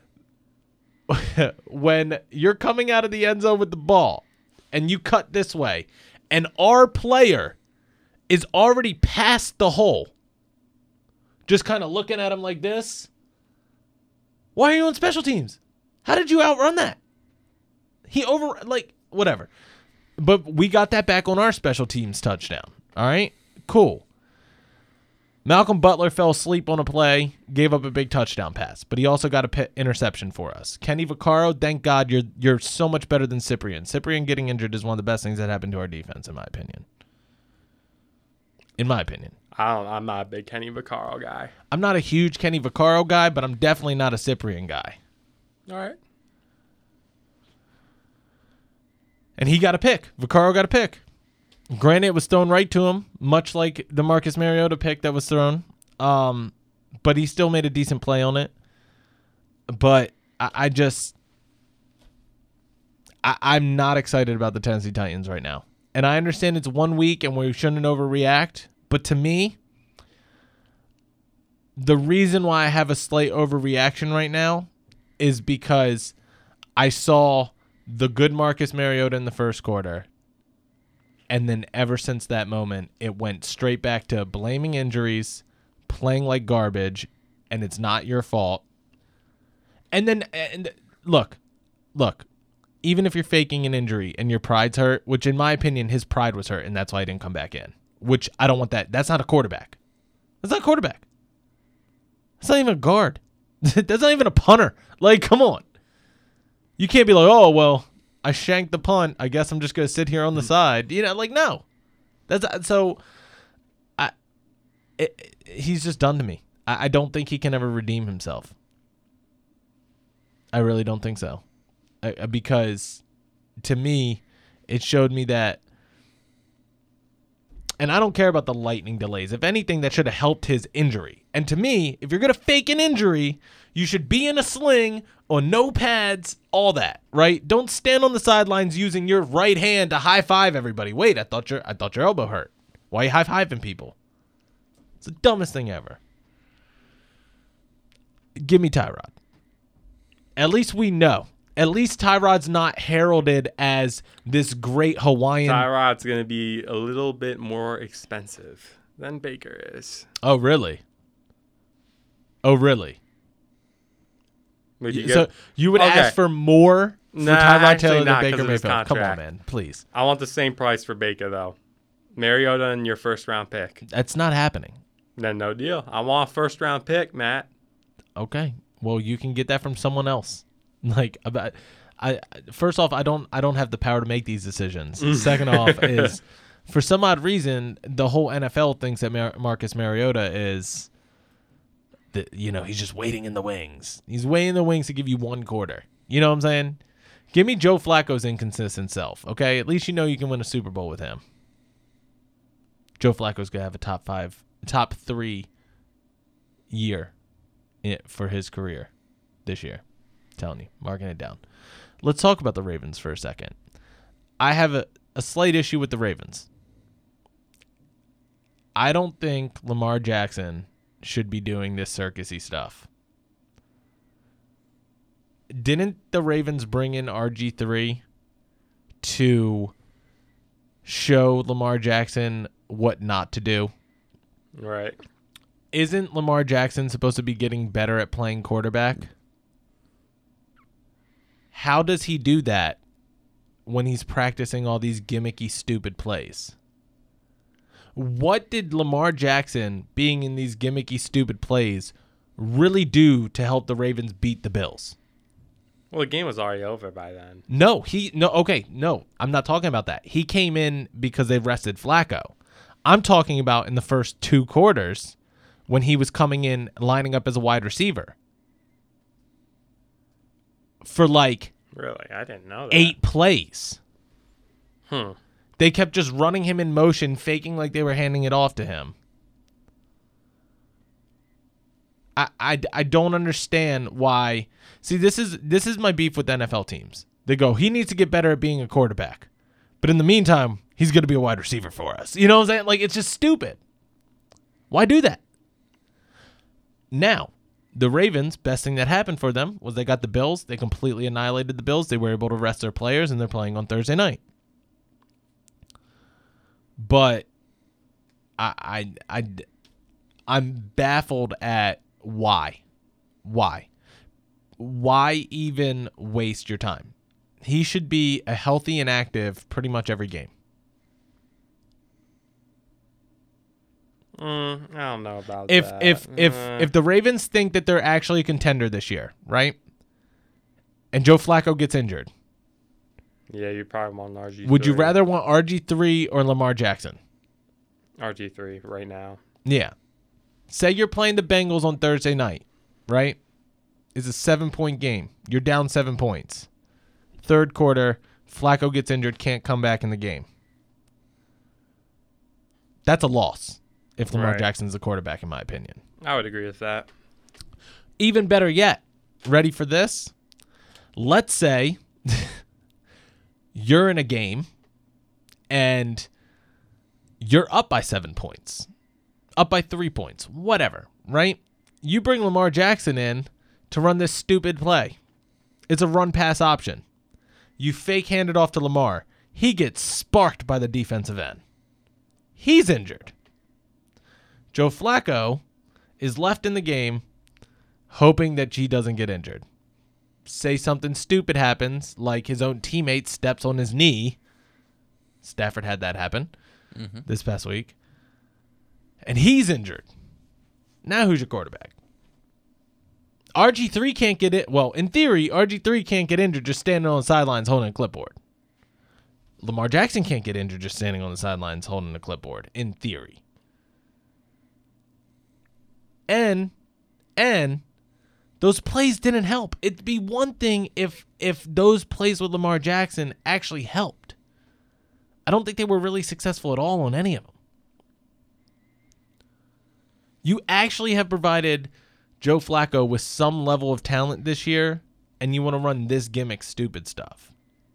Speaker 1: when you're coming out of the end zone with the ball and you cut this way and our player is already past the hole, just kind of looking at him like this. Why are you on special teams? How did you outrun that? He over, like, whatever. But we got that back on our special teams touchdown. All right? Cool. Malcolm Butler fell asleep on a play, gave up a big touchdown pass, but he also got a p- interception for us. Kenny Vaccaro, thank God you're you're so much better than Cyprien. Cyprien getting injured is one of the best things that happened to our defense, in my opinion. In my opinion.
Speaker 2: I don't. I'm not a big Kenny Vaccaro guy.
Speaker 1: I'm not a huge Kenny Vaccaro guy, but I'm definitely not a Cyprien guy.
Speaker 2: All right.
Speaker 1: And he got a pick. Vaccaro got a pick. Granted, it was thrown right to him, much like the Marcus Mariota pick that was thrown. Um, but he still made a decent play on it. But I, I just, I, I'm not excited about the Tennessee Titans right now. And I understand it's one week and we shouldn't overreact. But to me, the reason why I have a slight overreaction right now is because I saw the good Marcus Mariota in the first quarter. And then ever since that moment, it went straight back to blaming injuries, playing like garbage, and it's not your fault. And then, and look, look, even if you're faking an injury and your pride's hurt, which in my opinion, his pride was hurt, and that's why he didn't come back in, which I don't want that. That's not a quarterback. That's not a quarterback. That's not even a guard. That's not even a punter. Like, come on. You can't be like, oh, well, I shanked the punt. I guess I'm just going to sit here on the side. You know, like, no. That's so I it, it, he's just done to me. I, I don't think he can ever redeem himself. I really don't think so. I, because to me, it showed me that, and I don't care about the lightning delays. If anything, that should have helped his injury. And to me, if you're going to fake an injury, you should be in a sling or no pads, all that, right? Don't stand on the sidelines using your right hand to high five everybody. Wait, I thought your I thought your elbow hurt. Why are you high fiving people? It's the dumbest thing ever. Give me Tyrod. At least we know. At least Tyrod's not heralded as this great Hawaiian.
Speaker 2: Tyrod's going to be a little bit more expensive than Baker is.
Speaker 1: Oh, really? Oh, really?
Speaker 2: Would you
Speaker 1: So
Speaker 2: get,
Speaker 1: you would
Speaker 2: Okay.
Speaker 1: ask for more for
Speaker 2: Nah,
Speaker 1: Tyrod
Speaker 2: actually
Speaker 1: Taylor than
Speaker 2: not, 'cause
Speaker 1: Baker
Speaker 2: of his
Speaker 1: Mayfield? Come on,
Speaker 2: contract.
Speaker 1: man. Please.
Speaker 2: I want the same price for Baker, though. Mariota and your first round pick.
Speaker 1: That's not happening.
Speaker 2: Then no deal. I want a first round pick, Matt.
Speaker 1: Okay. Well, you can get that from someone else. Like about I first off, I don't I don't have the power to make these decisions. Second off is for some odd reason the whole N F L thinks that Mar- Marcus Mariota is the, you know, he's just waiting in the wings. He's waiting in the wings to give you one quarter. You know what I'm saying? Give me Joe Flacco's inconsistent self, okay? At least you know you can win a Super Bowl with him. Joe Flacco's going to have a top five, top three year in, for his career this year. I'm telling you, marking it down. Let's talk about the Ravens for a second. I have a, a slight issue with the Ravens. I don't think Lamar Jackson should be doing this circusy stuff. Didn't the Ravens bring in R G three to show Lamar Jackson what not to do?
Speaker 2: Right.
Speaker 1: Isn't Lamar Jackson supposed to be getting better at playing quarterback? How does he do that when he's practicing all these gimmicky, stupid plays? What did Lamar Jackson being in these gimmicky, stupid plays really do to help the Ravens beat the Bills?
Speaker 2: Well, the game was already over by then.
Speaker 1: No, he no okay, no. I'm not talking about that. He came in because they rested Flacco. I'm talking about in the first two quarters when he was coming in, lining up as a wide receiver. For like
Speaker 2: Really? I didn't know that.
Speaker 1: eight plays.
Speaker 2: Hmm.
Speaker 1: They kept just running him in motion, faking like they were handing it off to him. I, I, I don't understand why. See, this is this is my beef with N F L teams. They go, he needs to get better at being a quarterback. But in the meantime, he's going to be a wide receiver for us. You know what I'm saying? Like, it's just stupid. Why do that? Now, the Ravens, best thing that happened for them was they got the Bills. They completely annihilated the Bills. They were able to rest their players, and they're playing on Thursday night. But I, I, I, I'm baffled at why. Why? Why even waste your time? He should be a healthy and active pretty much every game.
Speaker 2: Mm, I don't know about
Speaker 1: If
Speaker 2: that.
Speaker 1: if if
Speaker 2: Uh,
Speaker 1: if the Ravens think that they're actually a contender this year, right? And Joe Flacco gets injured,
Speaker 2: yeah, you probably want R G three.
Speaker 1: would you rather want R G three or Lamar Jackson?
Speaker 2: R G three right now?
Speaker 1: Yeah. Say you're playing the Bengals on Thursday night, right? It's a seven-point game. You're down seven points. Third quarter, Flacco gets injured, can't come back in the game. That's a loss if Lamar
Speaker 2: Right.
Speaker 1: Jackson's the quarterback, in my opinion.
Speaker 2: I would agree with that.
Speaker 1: Even better yet, ready for this? Let's say you're in a game and you're up by seven points, up by three points, whatever, right? You bring Lamar Jackson in to run this stupid play. It's a run-pass option. You fake hand it off to Lamar. He gets sparked by the defensive end. He's injured. Joe Flacco is left in the game hoping that he doesn't get injured. Say something stupid happens, like his own teammate steps on his knee. Stafford had that happen
Speaker 3: Mm-hmm.
Speaker 1: this past week. And he's injured. Now who's your quarterback? R G three can't get it. Well, in theory, R G three can't get injured just standing on the sidelines holding a clipboard. Lamar Jackson can't get injured just standing on the sidelines holding a clipboard, in theory. And, and those plays didn't help. It'd be one thing if if those plays with Lamar Jackson actually helped. I don't think they were really successful at all on any of them. You actually have provided Joe Flacco with some level of talent this year, and you want to run this gimmick stupid stuff.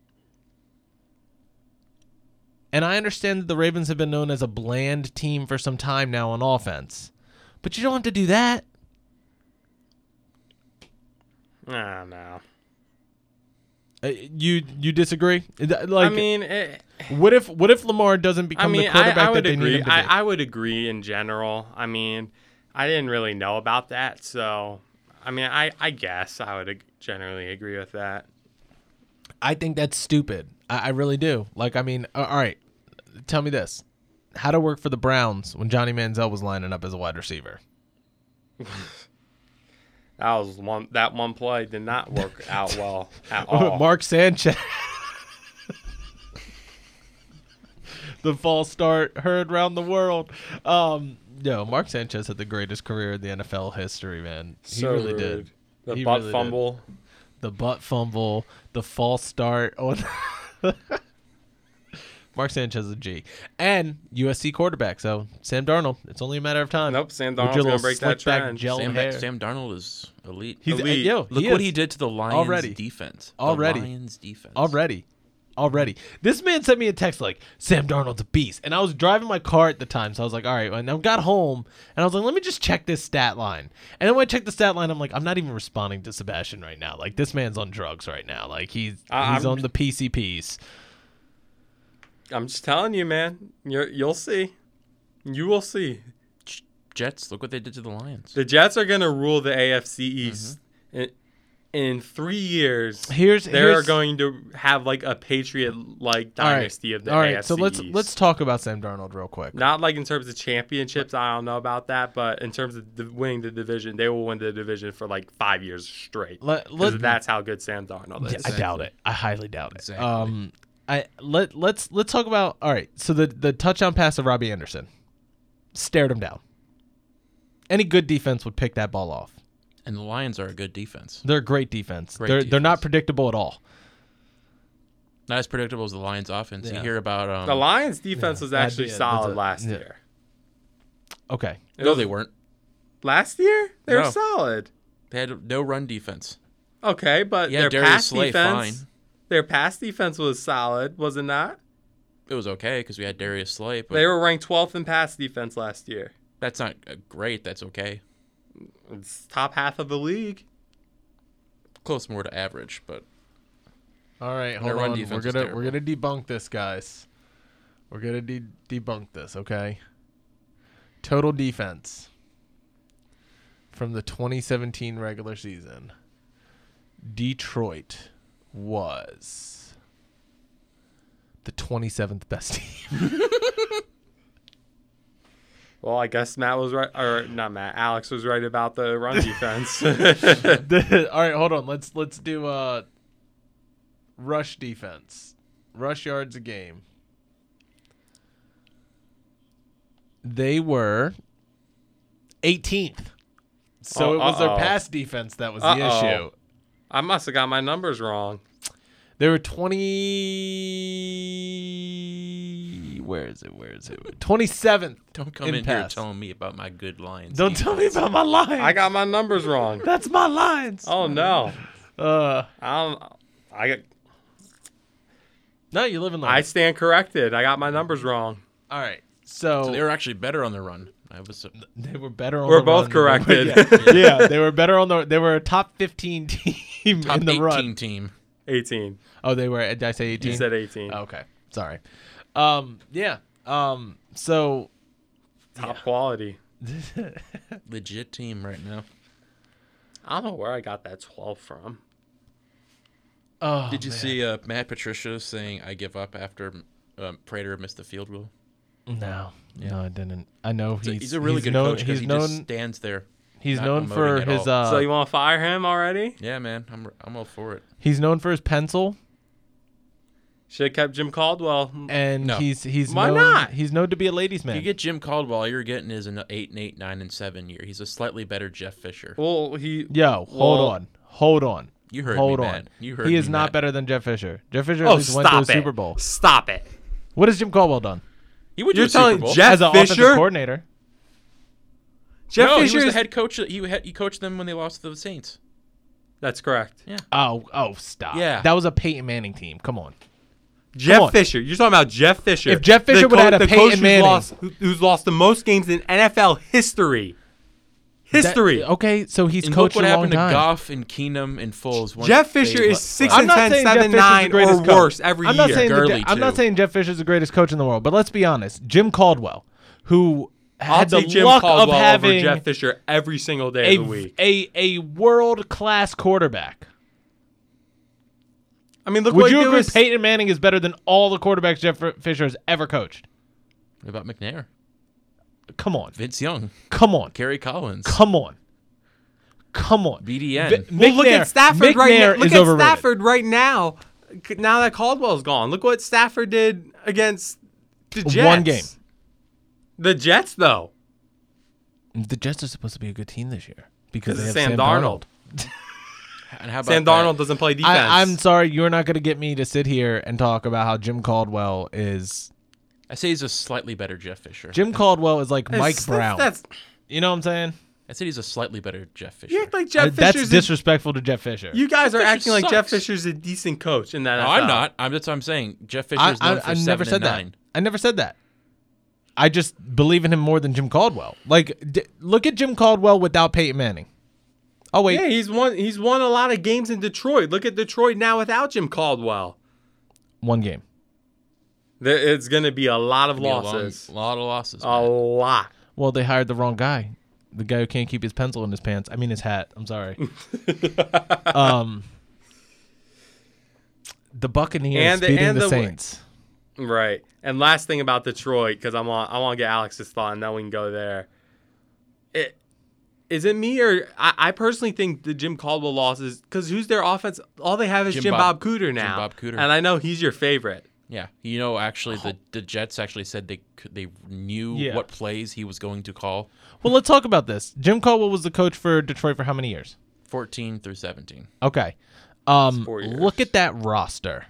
Speaker 1: And I understand that the Ravens have been known as a bland team for some time now on offense, but you don't have to do that.
Speaker 2: Nah, no.
Speaker 1: Uh, you you disagree? Like,
Speaker 2: I mean, it,
Speaker 1: what if what if Lamar doesn't
Speaker 2: I
Speaker 1: become
Speaker 2: mean,
Speaker 1: the quarterback
Speaker 2: I, I would
Speaker 1: that they need
Speaker 2: agree.
Speaker 1: him to be?
Speaker 2: I, I would agree in general. I mean, I didn't really know about that, so I mean, I, I guess I would ag- generally agree with that.
Speaker 1: I think that's stupid. I, I really do. Like, I mean, uh, all right, tell me this. How'd it work for the Browns when Johnny Manziel was lining up as a wide receiver?
Speaker 2: That was one. That one play did not work out well at all.
Speaker 1: Mark Sanchez. The false start heard around the world. Um, yo, Mark Sanchez had the greatest career in the N F L history, man. He
Speaker 2: So
Speaker 1: really
Speaker 2: rude.
Speaker 1: did.
Speaker 2: The
Speaker 1: He
Speaker 2: butt
Speaker 1: really did.
Speaker 2: fumble.
Speaker 1: The butt fumble, the false start on Mark Sanchez is a G. And U S C quarterback, so Sam Darnold. It's only a matter of time.
Speaker 2: Nope, Sam
Speaker 1: With your
Speaker 2: Darnold's gonna
Speaker 1: little
Speaker 2: break that
Speaker 1: slick back
Speaker 2: trend.
Speaker 1: gel
Speaker 3: Sam,
Speaker 1: hair.
Speaker 3: Sam Darnold is elite.
Speaker 1: He's
Speaker 2: elite.
Speaker 1: yo,
Speaker 3: Look
Speaker 1: he
Speaker 3: what
Speaker 1: is.
Speaker 3: he did to the Lions
Speaker 1: Already.
Speaker 3: defense. The
Speaker 1: Already.
Speaker 3: Lions defense.
Speaker 1: Already. Already. This man sent me a text like, Sam Darnold's a beast. And I was driving my car at the time, so I was like, all right. And I got home, and I was like, let me just check this stat line. And then when I checked the stat line, I'm like, I'm not even responding to Sebastian right now. Like, this man's on drugs right now. Like, he's
Speaker 2: I-
Speaker 1: he's
Speaker 2: I'm-
Speaker 1: on the P C Ps.
Speaker 2: I'm just telling you, man. You're, you'll see. You will see.
Speaker 3: Jets, look what they did to the Lions.
Speaker 2: The Jets are gonna rule the A F C East.
Speaker 1: Mm-hmm.
Speaker 2: In, in three years,
Speaker 1: Here's
Speaker 2: they're
Speaker 1: here's,
Speaker 2: going to have like a Patriot like
Speaker 1: all right,
Speaker 2: dynasty of the
Speaker 1: all right.
Speaker 2: A F C
Speaker 1: So let's
Speaker 2: East.
Speaker 1: let's talk about Sam Darnold real quick.
Speaker 2: Not like in terms of championships, I don't know about that, but in terms of the, winning the division, they will win the division for like five years straight.
Speaker 1: Let,
Speaker 2: 'Cause
Speaker 1: let,
Speaker 2: that's how good Sam Darnold is.
Speaker 1: Yeah, I doubt it. I highly doubt it.
Speaker 3: Exactly.
Speaker 1: Um, I let let's let's talk about all right. So the the touchdown pass of Robbie Anderson, stared them down. Any good defense would pick that ball off.
Speaker 3: And the Lions are a good defense.
Speaker 1: They're a great defense.
Speaker 3: Great
Speaker 1: they're
Speaker 3: defense.
Speaker 1: they're not predictable at all.
Speaker 3: Not as predictable as the Lions' offense.
Speaker 1: Yeah.
Speaker 3: You hear about um,
Speaker 2: The Lions' defense
Speaker 1: yeah,
Speaker 2: was
Speaker 1: that'd
Speaker 2: actually
Speaker 1: be a-
Speaker 2: solid
Speaker 1: that's a-
Speaker 2: last
Speaker 1: yeah.
Speaker 2: year.
Speaker 1: Okay.
Speaker 2: It
Speaker 3: No,
Speaker 2: was-
Speaker 3: they weren't.
Speaker 2: Last year they were
Speaker 3: No.
Speaker 2: solid.
Speaker 3: They had no run defense.
Speaker 2: Okay, but
Speaker 3: Yeah,
Speaker 2: their
Speaker 3: Darius
Speaker 2: pass
Speaker 3: Slay,
Speaker 2: defense,
Speaker 3: fine.
Speaker 2: their pass defense was solid, was it not?
Speaker 3: It was okay because we had Darius Slay, but
Speaker 2: They were ranked twelfth in pass defense last year.
Speaker 3: that's not uh, great. That's okay.
Speaker 2: It's top half of the league.
Speaker 3: Close more to average, but
Speaker 1: All right,
Speaker 3: Their
Speaker 1: hold
Speaker 3: run
Speaker 1: on.
Speaker 3: defense
Speaker 1: We're
Speaker 3: is
Speaker 1: gonna
Speaker 3: terrible.
Speaker 1: we're gonna debunk this, guys. We're gonna de- debunk this, okay? Total defense from the twenty seventeen regular season. Detroit was the twenty-seventh best team.
Speaker 2: Well, I guess Matt was right, or not Matt. Alex was right about the run defense.
Speaker 1: All right, hold on. Let's let's do uh rush defense. Rush yards a game. They were eighteenth. So
Speaker 2: Oh,
Speaker 1: it was their
Speaker 2: uh-oh.
Speaker 1: pass defense that was the
Speaker 2: Uh-oh.
Speaker 1: issue.
Speaker 2: I must have got my numbers wrong.
Speaker 1: They were twenty. Where is it? Where is it? twenty-seventh.
Speaker 3: don't come
Speaker 1: In
Speaker 3: in, here
Speaker 1: pass.
Speaker 3: telling me about my good Lions.
Speaker 1: Don't tell me
Speaker 3: defense.
Speaker 1: about my lines.
Speaker 2: I got my numbers wrong.
Speaker 1: That's my lines.
Speaker 2: Oh no.
Speaker 1: Uh,
Speaker 2: I don't. I got.
Speaker 1: no, you live in the.
Speaker 2: I stand corrected. I got my numbers wrong.
Speaker 1: All right. So,
Speaker 3: So they were actually better on the run. I was.
Speaker 1: they were better on
Speaker 2: We're
Speaker 1: the
Speaker 2: both
Speaker 1: run than they were-
Speaker 2: corrected.
Speaker 1: Yeah. Yeah, they were better on the. They were a top fifteen team
Speaker 3: Top
Speaker 1: in the
Speaker 3: eighteen
Speaker 1: run.
Speaker 3: team.
Speaker 2: eighteen.
Speaker 1: Oh, they were. Did I say eighteen?
Speaker 2: You said eighteen.
Speaker 1: Okay, sorry. Um, yeah. Um, so
Speaker 2: Top quality.
Speaker 3: Legit team right now.
Speaker 2: I don't know where I got that twelve from.
Speaker 1: oh,
Speaker 3: Did you
Speaker 1: man.
Speaker 3: see uh, Matt Patricia saying, "I give up" after um, Prater missed the field goal?
Speaker 1: No,
Speaker 3: Yeah.
Speaker 1: no, I didn't. I know
Speaker 3: He's,
Speaker 1: he's
Speaker 3: a, he's a really good
Speaker 1: known,
Speaker 3: coach because
Speaker 1: He's
Speaker 3: he
Speaker 1: known.
Speaker 3: just stands there.
Speaker 1: He's
Speaker 3: not
Speaker 1: known for
Speaker 3: emoting at
Speaker 1: his.
Speaker 3: all.
Speaker 1: Uh,
Speaker 2: So you want to fire him already?
Speaker 3: Yeah, man, I'm I'm all for it.
Speaker 1: he's known for his pencil,
Speaker 2: Should have kept Jim Caldwell.
Speaker 1: and
Speaker 3: No.
Speaker 1: he's he's
Speaker 2: Why
Speaker 1: known,
Speaker 2: not?
Speaker 1: He's known to be a ladies' man.
Speaker 3: You get Jim Caldwell, all you're getting is an eight and eight, nine and seven year. He's a slightly better Jeff Fisher.
Speaker 2: Well, he.
Speaker 1: Yo, hold
Speaker 2: Well-
Speaker 1: on, hold on,
Speaker 3: You heard
Speaker 1: hold
Speaker 3: me,
Speaker 1: on.
Speaker 3: Matt. You heard
Speaker 1: he
Speaker 3: me,
Speaker 1: is not
Speaker 3: Matt.
Speaker 1: better than Jeff Fisher. Jeff Fisher at
Speaker 2: Oh,
Speaker 1: least went to a
Speaker 2: stop it!
Speaker 1: Super Bowl.
Speaker 2: Stop it!
Speaker 1: What has Jim Caldwell done
Speaker 3: He went
Speaker 2: You're
Speaker 3: to a Super
Speaker 2: telling
Speaker 3: Bowl.
Speaker 2: Jeff
Speaker 1: as an offensive
Speaker 2: Fisher?
Speaker 1: coordinator?
Speaker 2: Jeff
Speaker 3: no,
Speaker 2: Fisher
Speaker 3: he was the
Speaker 2: is-
Speaker 3: head coach. He had, he coached them when they lost to the Saints.
Speaker 2: That's correct.
Speaker 1: Oh, oh, stop.
Speaker 3: Yeah.
Speaker 1: that was a Peyton Manning team. Come on.
Speaker 2: Jeff
Speaker 1: on.
Speaker 2: Fisher. You're talking about Jeff Fisher.
Speaker 1: If Jeff Fisher
Speaker 2: the
Speaker 1: would've had a
Speaker 2: the
Speaker 1: Peyton
Speaker 2: coach who's
Speaker 1: Manning-
Speaker 2: lost, who- who's lost the most games in N F L history. History.
Speaker 1: That- okay, so he's
Speaker 3: And look
Speaker 1: coached
Speaker 3: what
Speaker 1: a long
Speaker 3: happened to
Speaker 1: time.
Speaker 3: Goff and Keenum and Foles. once
Speaker 2: Jeff
Speaker 3: they
Speaker 2: Fisher is
Speaker 3: le-
Speaker 2: six
Speaker 3: left.
Speaker 1: I'm not
Speaker 2: ten,
Speaker 1: saying Jeff
Speaker 2: seven,
Speaker 1: Fisher's
Speaker 2: nine,
Speaker 1: the greatest
Speaker 2: or
Speaker 1: coach.
Speaker 2: worse every
Speaker 1: I'm not
Speaker 2: year.
Speaker 1: saying that
Speaker 3: Gurley,
Speaker 1: Je- I'm not
Speaker 3: too.
Speaker 1: saying Jeff Fisher's the greatest coach in the world, but let's be honest. Jim Caldwell, who
Speaker 2: I'll
Speaker 1: had the
Speaker 2: take Jim
Speaker 1: luck
Speaker 2: Caldwell
Speaker 1: of having
Speaker 2: over Jeff Fisher every single day
Speaker 1: a,
Speaker 2: of the week.
Speaker 1: a a world class quarterback.
Speaker 2: I mean, look
Speaker 1: Would
Speaker 2: what
Speaker 1: you
Speaker 2: he did
Speaker 1: agree
Speaker 2: with-
Speaker 1: Peyton Manning is better than all the quarterbacks Jeff Fisher has ever coached?
Speaker 3: What about McNair?
Speaker 1: Come on,
Speaker 3: Vince Young,
Speaker 1: come on,
Speaker 3: Kerry Collins,
Speaker 1: come on, come on.
Speaker 3: B D N.
Speaker 1: Vi-
Speaker 2: Well, look
Speaker 1: McNair-
Speaker 2: at Stafford right now.
Speaker 1: McNair
Speaker 2: Look
Speaker 1: is
Speaker 2: at
Speaker 1: overrated.
Speaker 2: Stafford right now. C- Now that Caldwell's gone, look what Stafford did against the Jets.
Speaker 1: One game.
Speaker 2: The Jets, though.
Speaker 1: The Jets are supposed to be a good team this year because they
Speaker 2: This
Speaker 1: have
Speaker 2: is
Speaker 1: Sam,
Speaker 2: Sam
Speaker 1: Darnold.
Speaker 2: Darnold.
Speaker 3: And how about
Speaker 2: Sam
Speaker 3: that?
Speaker 2: Darnold doesn't play defense.
Speaker 1: I, I'm sorry, you're not going to get me to sit here and talk about how Jim Caldwell is.
Speaker 3: I say he's a slightly better Jeff Fisher.
Speaker 1: Jim Caldwell is like
Speaker 2: That's-
Speaker 1: Mike Brown.
Speaker 2: That's, that's
Speaker 1: You know what I'm saying?
Speaker 3: I said he's a slightly better Jeff Fisher.
Speaker 2: you act like Jeff
Speaker 1: Uh, that's
Speaker 2: Fisher's.
Speaker 1: disrespectful to Jeff Fisher.
Speaker 2: a, you guys are
Speaker 3: Fisher
Speaker 2: acting like Jeff
Speaker 3: sucks.
Speaker 2: Fisher's a decent coach in that.
Speaker 3: No,
Speaker 2: N F L.
Speaker 3: I'm not. I'm that's what I'm saying. Jeff Fisher
Speaker 1: I,
Speaker 3: is known
Speaker 1: I,
Speaker 3: for
Speaker 1: I
Speaker 3: seven
Speaker 1: never said
Speaker 3: and
Speaker 1: that.
Speaker 3: nine.
Speaker 1: I never said that. I just believe in him more than Jim Caldwell. Like, d- look at Jim Caldwell without Peyton Manning. Oh wait,
Speaker 2: Yeah, he's won. He's won a lot of games in Detroit. Look at Detroit now without Jim Caldwell.
Speaker 1: one game.
Speaker 2: There, it's going to be a lot of
Speaker 3: Be a long-
Speaker 2: losses.
Speaker 3: lot of losses.
Speaker 2: A
Speaker 3: man.
Speaker 2: lot.
Speaker 1: Well, they hired the wrong guy. The guy who can't keep his pencil in his pants. I mean his hat. I'm sorry. um, the Buccaneers
Speaker 2: And the-
Speaker 1: beating
Speaker 2: and
Speaker 1: the,
Speaker 2: the-
Speaker 1: Saints.
Speaker 2: Right. And last thing about Detroit, because I want I want to get Alex's thought, and then we can go there. It is it me or I, I personally think the Jim Caldwell losses because who's their offense? All they have is Jim,
Speaker 3: Jim
Speaker 2: Bob,
Speaker 3: Bob-
Speaker 2: Cooter now,
Speaker 3: Bob Cooter.
Speaker 2: and I know he's your favorite.
Speaker 3: Yeah, you know, actually, the, the Jets actually said they could, they knew
Speaker 1: Yeah.
Speaker 3: what plays he was going to call.
Speaker 1: Well, let's talk about this. Jim Caldwell was the coach for Detroit for how many years?
Speaker 3: fourteen through seventeen.
Speaker 1: Okay. Um,
Speaker 2: four years.
Speaker 1: look at that roster.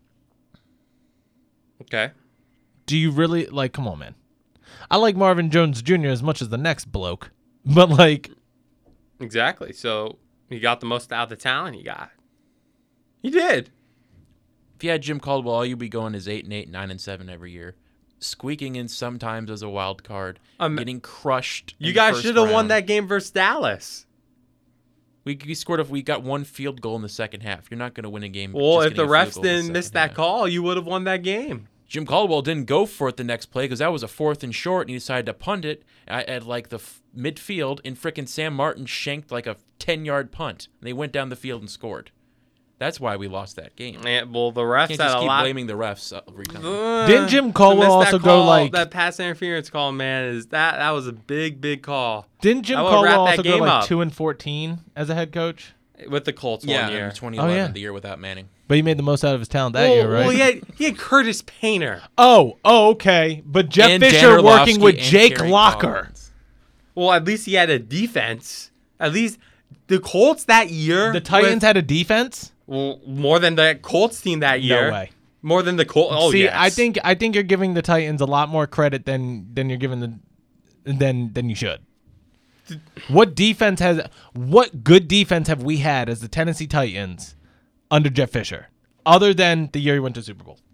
Speaker 2: Okay.
Speaker 1: Do you really like? Come on, man. I like Marvin Jones Junior as much as the next bloke, but like,
Speaker 2: Exactly. So he got the most out of the talent he got. He did.
Speaker 3: If you had Jim Caldwell, all you'd be going is eight and eight, nine and seven every year, squeaking in sometimes as a wild card,
Speaker 2: Um,
Speaker 3: getting crushed. in
Speaker 2: You
Speaker 3: the
Speaker 2: guys
Speaker 3: first
Speaker 2: should have won
Speaker 3: round.
Speaker 2: that game versus Dallas.
Speaker 3: We, we scored if we got one field goal in the second half. You're not going to win a game.
Speaker 2: Well,
Speaker 3: just
Speaker 2: if the
Speaker 3: getting a field
Speaker 2: refs
Speaker 3: goal in the
Speaker 2: didn't miss
Speaker 3: second
Speaker 2: that
Speaker 3: half.
Speaker 2: call, you would have won that game.
Speaker 3: Jim Caldwell didn't go for it the next play because that was a fourth and short, and he decided to punt it at, at like the f- midfield, and frickin' Sam Martin shanked like a ten-yard punt. And they went down the field and scored. That's why we lost that game.
Speaker 2: Yeah, well, the refs
Speaker 3: Can't
Speaker 2: had
Speaker 3: just
Speaker 2: a
Speaker 3: keep
Speaker 2: lot.
Speaker 3: blaming the refs every time.
Speaker 2: Uh,
Speaker 1: Didn't Jim
Speaker 2: to
Speaker 1: Caldwell
Speaker 2: miss that
Speaker 1: also go,
Speaker 2: call,
Speaker 1: like-
Speaker 2: that pass interference call? Man, is that that was a big, big call
Speaker 1: didn't Jim
Speaker 2: I will
Speaker 1: Caldwell
Speaker 2: wrap that
Speaker 1: also go
Speaker 2: game
Speaker 1: like
Speaker 2: up.
Speaker 1: two and fourteen as a head coach?
Speaker 2: with the Colts
Speaker 3: Yeah,
Speaker 2: one year.
Speaker 3: in twenty eleven,
Speaker 1: Oh, yeah.
Speaker 3: the year without Manning.
Speaker 1: But he made the most out of his talent that
Speaker 2: well,
Speaker 1: year, right?
Speaker 2: well, he had he had Curtis Painter.
Speaker 1: Oh, oh, okay. But Jeff
Speaker 3: And
Speaker 1: Fisher
Speaker 3: Dan
Speaker 1: working with
Speaker 3: Orlovsky and
Speaker 1: Jake
Speaker 3: Kerry
Speaker 1: Locker.
Speaker 3: Collins.
Speaker 2: Well, at least he had a defense. At least the Colts that year.
Speaker 1: The Titans
Speaker 2: with-
Speaker 1: had a defense?
Speaker 2: well, more than the Colts team that year.
Speaker 1: No way.
Speaker 2: More than the Colts. Oh,
Speaker 1: See,
Speaker 2: yes.
Speaker 1: I think I think you're giving the Titans a lot more credit than than you're giving the than than you should. What defense has what good defense have we had as the Tennessee Titans under Jeff Fisher, other than the year he went to Super Bowl?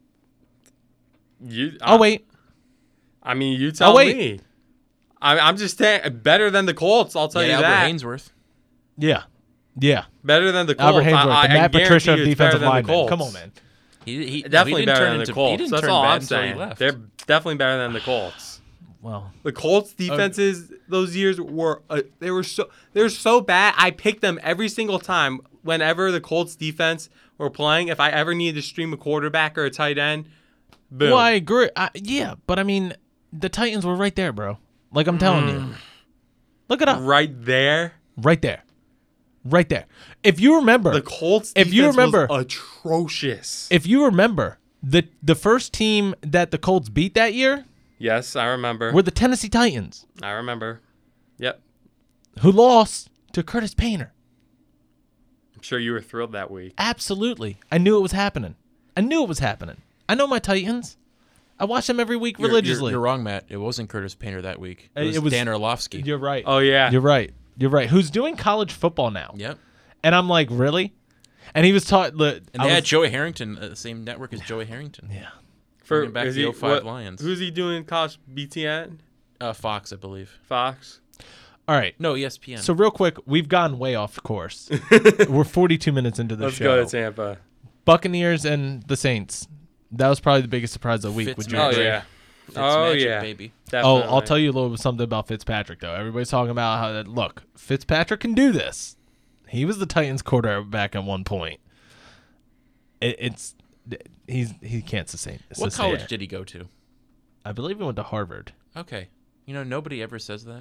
Speaker 2: You,
Speaker 1: Oh wait,
Speaker 2: I mean, you tell
Speaker 1: Oh, wait.
Speaker 2: me. I, I'm just saying, better than the Colts. I'll tell
Speaker 3: Yeah,
Speaker 2: you
Speaker 3: Albert
Speaker 2: that.
Speaker 3: Ainsworth.
Speaker 1: yeah, yeah.
Speaker 2: Better than the Colts.
Speaker 1: Albert Hainsworth,
Speaker 2: I, I,
Speaker 1: the Matt
Speaker 2: I guarantee
Speaker 1: Patricia of
Speaker 2: you it's better
Speaker 1: defensive
Speaker 2: than the
Speaker 1: linemen.
Speaker 2: Colts.
Speaker 1: Come on, man.
Speaker 3: He, he,
Speaker 2: Definitely
Speaker 3: he didn't
Speaker 2: better
Speaker 3: turn
Speaker 2: than
Speaker 3: into,
Speaker 2: the Colts.
Speaker 3: He didn't
Speaker 2: That's
Speaker 3: turn
Speaker 2: all
Speaker 3: bad
Speaker 2: I'm
Speaker 3: until he
Speaker 2: saying.
Speaker 3: left.
Speaker 2: They're definitely better than the Colts.
Speaker 1: Well,
Speaker 2: The Colts defenses those years were uh, they were so they were so bad. I picked them every single time. Whenever the Colts defense were playing, if I ever needed to stream a quarterback or a tight end, boom.
Speaker 1: well, I agree. I, yeah, but I mean, the Titans were right there, bro. Like I'm telling you, look it up.
Speaker 2: Right there,
Speaker 1: Right there. Right there. If you remember,
Speaker 2: the Colts
Speaker 1: If
Speaker 2: defense
Speaker 1: you remember-
Speaker 2: was atrocious.
Speaker 1: if you remember, the the first team that the Colts beat that year
Speaker 2: Yes, I remember.
Speaker 1: were the Tennessee Titans,
Speaker 2: I remember. Yep.
Speaker 1: who lost to Curtis Painter.
Speaker 2: I'm sure you were thrilled that week.
Speaker 1: Absolutely. I knew it was happening. I knew it was happening. I know my Titans. I watch them every week
Speaker 3: You're-
Speaker 1: religiously.
Speaker 3: You're, you're wrong, Matt. It wasn't Curtis Painter that week. It
Speaker 1: Uh,
Speaker 3: was,
Speaker 1: it was-
Speaker 3: Dan Orlovsky.
Speaker 1: You're right.
Speaker 2: Oh yeah.
Speaker 1: You're right. You're right. Who's doing college football now?
Speaker 3: Yep.
Speaker 1: And I'm like, really? And he was taught.
Speaker 3: And they had Joey Harrington, uh, the same network as Joey Harrington.
Speaker 1: Yeah.
Speaker 2: For
Speaker 3: bringing back
Speaker 2: is
Speaker 3: the
Speaker 2: he-
Speaker 3: oh five
Speaker 2: what-
Speaker 3: Lions.
Speaker 2: Who's he doing college B T N?
Speaker 3: Uh, Fox, I believe.
Speaker 2: Fox.
Speaker 1: All right.
Speaker 3: No, E S P N.
Speaker 1: So real quick, we've gone way off course. We're forty-two minutes into the
Speaker 2: Let's
Speaker 1: show.
Speaker 2: go to Tampa.
Speaker 1: Buccaneers and the Saints. That was probably the biggest surprise of the week.
Speaker 3: Fitz
Speaker 1: Would you
Speaker 2: Oh
Speaker 3: Magic.
Speaker 1: agree?
Speaker 2: yeah.
Speaker 3: Fitz
Speaker 2: oh
Speaker 3: magic,
Speaker 2: yeah.
Speaker 3: baby.
Speaker 1: Oh,
Speaker 2: Definitely.
Speaker 1: I'll tell you a little something about Fitzpatrick though. Everybody's talking about how that look, Fitzpatrick can do this. He was the Titans quarterback at one point. It, it's he's he can't sustain.
Speaker 3: What
Speaker 1: sustain
Speaker 3: college
Speaker 1: it.
Speaker 3: did he go to?
Speaker 1: I believe he went to Harvard.
Speaker 3: Okay. You know, nobody ever says that.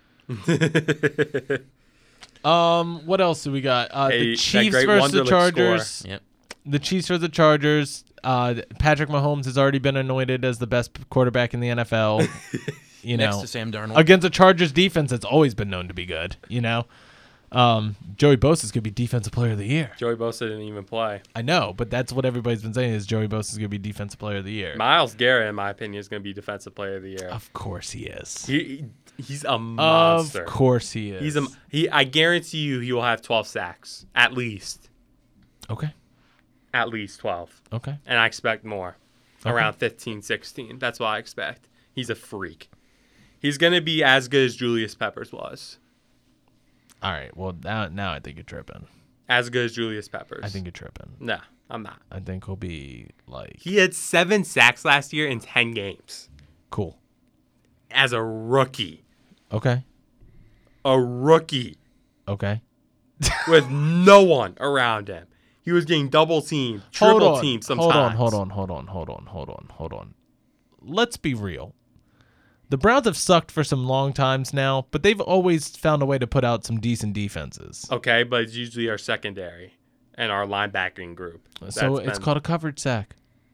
Speaker 1: Um, what else do we got? Uh,
Speaker 2: Hey,
Speaker 1: the
Speaker 2: that
Speaker 1: Chiefs
Speaker 2: great
Speaker 1: versus the
Speaker 2: Wonderlic
Speaker 1: Chargers.
Speaker 3: Yep.
Speaker 1: The Chiefs versus the Chargers. Uh, Patrick Mahomes has already been anointed as the best quarterback in the N F L. You
Speaker 3: Next
Speaker 1: know,
Speaker 3: to Sam Darnold.
Speaker 1: against a Chargers defense that's always been known to be good. You know, um, Joey Bosa is gonna be Defensive Player of the Year.
Speaker 2: Joey Bosa didn't even play.
Speaker 1: I know, but that's what everybody's been saying is Joey Bosa is gonna be Defensive Player of the Year.
Speaker 2: Miles Garrett, in my opinion, is going to be Defensive Player of the Year.
Speaker 1: Of course he is.
Speaker 2: He, he- he's a monster.
Speaker 1: Of course he is.
Speaker 2: He's a he. I guarantee you, he will have twelve sacks at least.
Speaker 1: okay.
Speaker 2: At least twelve,
Speaker 1: Okay.
Speaker 2: and I expect more,
Speaker 1: Okay.
Speaker 2: around fifteen, sixteen. That's what I expect. He's a freak. He's going to be as good as Julius Peppers was.
Speaker 1: All right. Well, now now I think you're tripping.
Speaker 2: As good as Julius Peppers.
Speaker 1: I think you're tripping.
Speaker 2: No, I'm not.
Speaker 1: I think he'll be like
Speaker 2: He had seven sacks last year in ten games
Speaker 1: cool.
Speaker 2: as a rookie.
Speaker 1: Okay.
Speaker 2: A rookie
Speaker 1: Okay.
Speaker 2: with no one around him. He was getting double teamed,
Speaker 1: Hold
Speaker 2: triple
Speaker 1: on.
Speaker 2: teamed sometimes.
Speaker 1: Hold on, hold on, hold on, hold on, hold on, hold on. Let's be real. The Browns have sucked for some long times now, but they've always found a way to put out some decent defenses.
Speaker 2: Okay, but it's usually our secondary and our linebacking group.
Speaker 1: so
Speaker 2: That's
Speaker 1: it's
Speaker 2: been-
Speaker 1: called a coverage sack.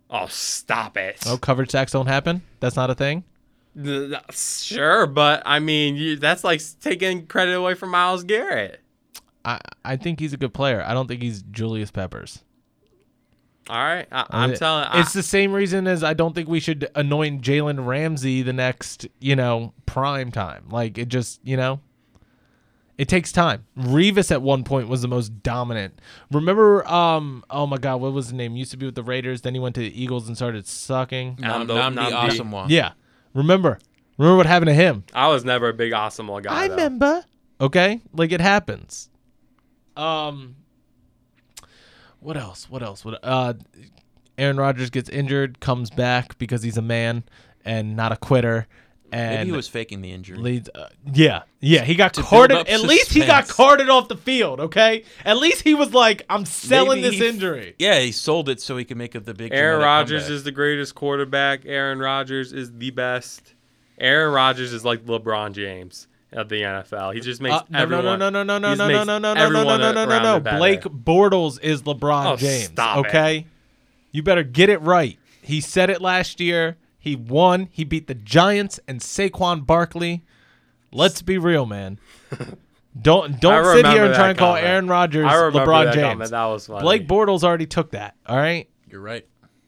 Speaker 2: Oh, stop it.
Speaker 1: Oh, coverage sacks don't happen? That's not a thing?
Speaker 2: Th- th- Sure, but I mean, you, that's like taking credit away from Myles Garrett.
Speaker 1: I, I think he's a good player. I don't think he's Julius Peppers.
Speaker 2: All right, I, I'm
Speaker 1: Uh,
Speaker 2: telling.
Speaker 1: It's the same reason as I don't think we should anoint Jalen Ramsey the next, you know, prime time. Like, it just, you know, it takes time. Revis at one point was the most dominant. Remember, um, oh my God, what was his name? Used to be with the Raiders. Then he went to the Eagles and started sucking.
Speaker 3: Nam,
Speaker 2: Namdi-
Speaker 3: Namdi
Speaker 2: Namdi.
Speaker 3: Asamoah.
Speaker 1: Yeah. Remember. Remember what happened to him.
Speaker 2: I was never a big Asamoah guy.
Speaker 1: I
Speaker 2: though.
Speaker 1: remember. Okay? Like, it happens. Um, what else? What else? What? Uh, Aaron Rodgers gets injured, comes back because he's a man and not a quitter. And
Speaker 3: Maybe he was faking the injury.
Speaker 1: leads. Uh, yeah, yeah. He got
Speaker 3: To build
Speaker 1: carted.
Speaker 3: up
Speaker 1: At least he got
Speaker 3: suspense.
Speaker 1: carted off the field. Okay. At least he was like, I'm selling
Speaker 3: Maybe
Speaker 1: this
Speaker 3: he-
Speaker 1: injury.
Speaker 3: Yeah, he sold it so he could make it the big.
Speaker 2: Aaron
Speaker 3: dramatic
Speaker 2: Rodgers
Speaker 3: comeback.
Speaker 2: is the greatest quarterback. Aaron Rodgers is the best. Aaron Rodgers is like LeBron James of the N F L. He just makes
Speaker 1: Uh, no,
Speaker 2: everyone.
Speaker 1: no, no, no, no,
Speaker 2: he
Speaker 1: no,
Speaker 2: just
Speaker 1: no, no,
Speaker 2: makes
Speaker 1: no, no, no, no,
Speaker 2: everyone
Speaker 1: no, no, no,
Speaker 2: around
Speaker 1: no.
Speaker 2: him better.
Speaker 1: Blake Bortles is LeBron
Speaker 2: Oh,
Speaker 1: James.
Speaker 2: stop it.
Speaker 1: Okay, you better get it right. He said it last year. He won. He beat the Giants and Saquon Barkley. Let's be real, man. Don't don't
Speaker 2: I
Speaker 1: sit here
Speaker 2: remember
Speaker 1: and try
Speaker 2: that
Speaker 1: and call
Speaker 2: comment.
Speaker 1: Aaron Rodgers
Speaker 2: I remember
Speaker 1: LeBron
Speaker 2: that
Speaker 1: James.
Speaker 2: comment. That was funny.
Speaker 1: Blake Bortles already took that. All right,
Speaker 3: You're right.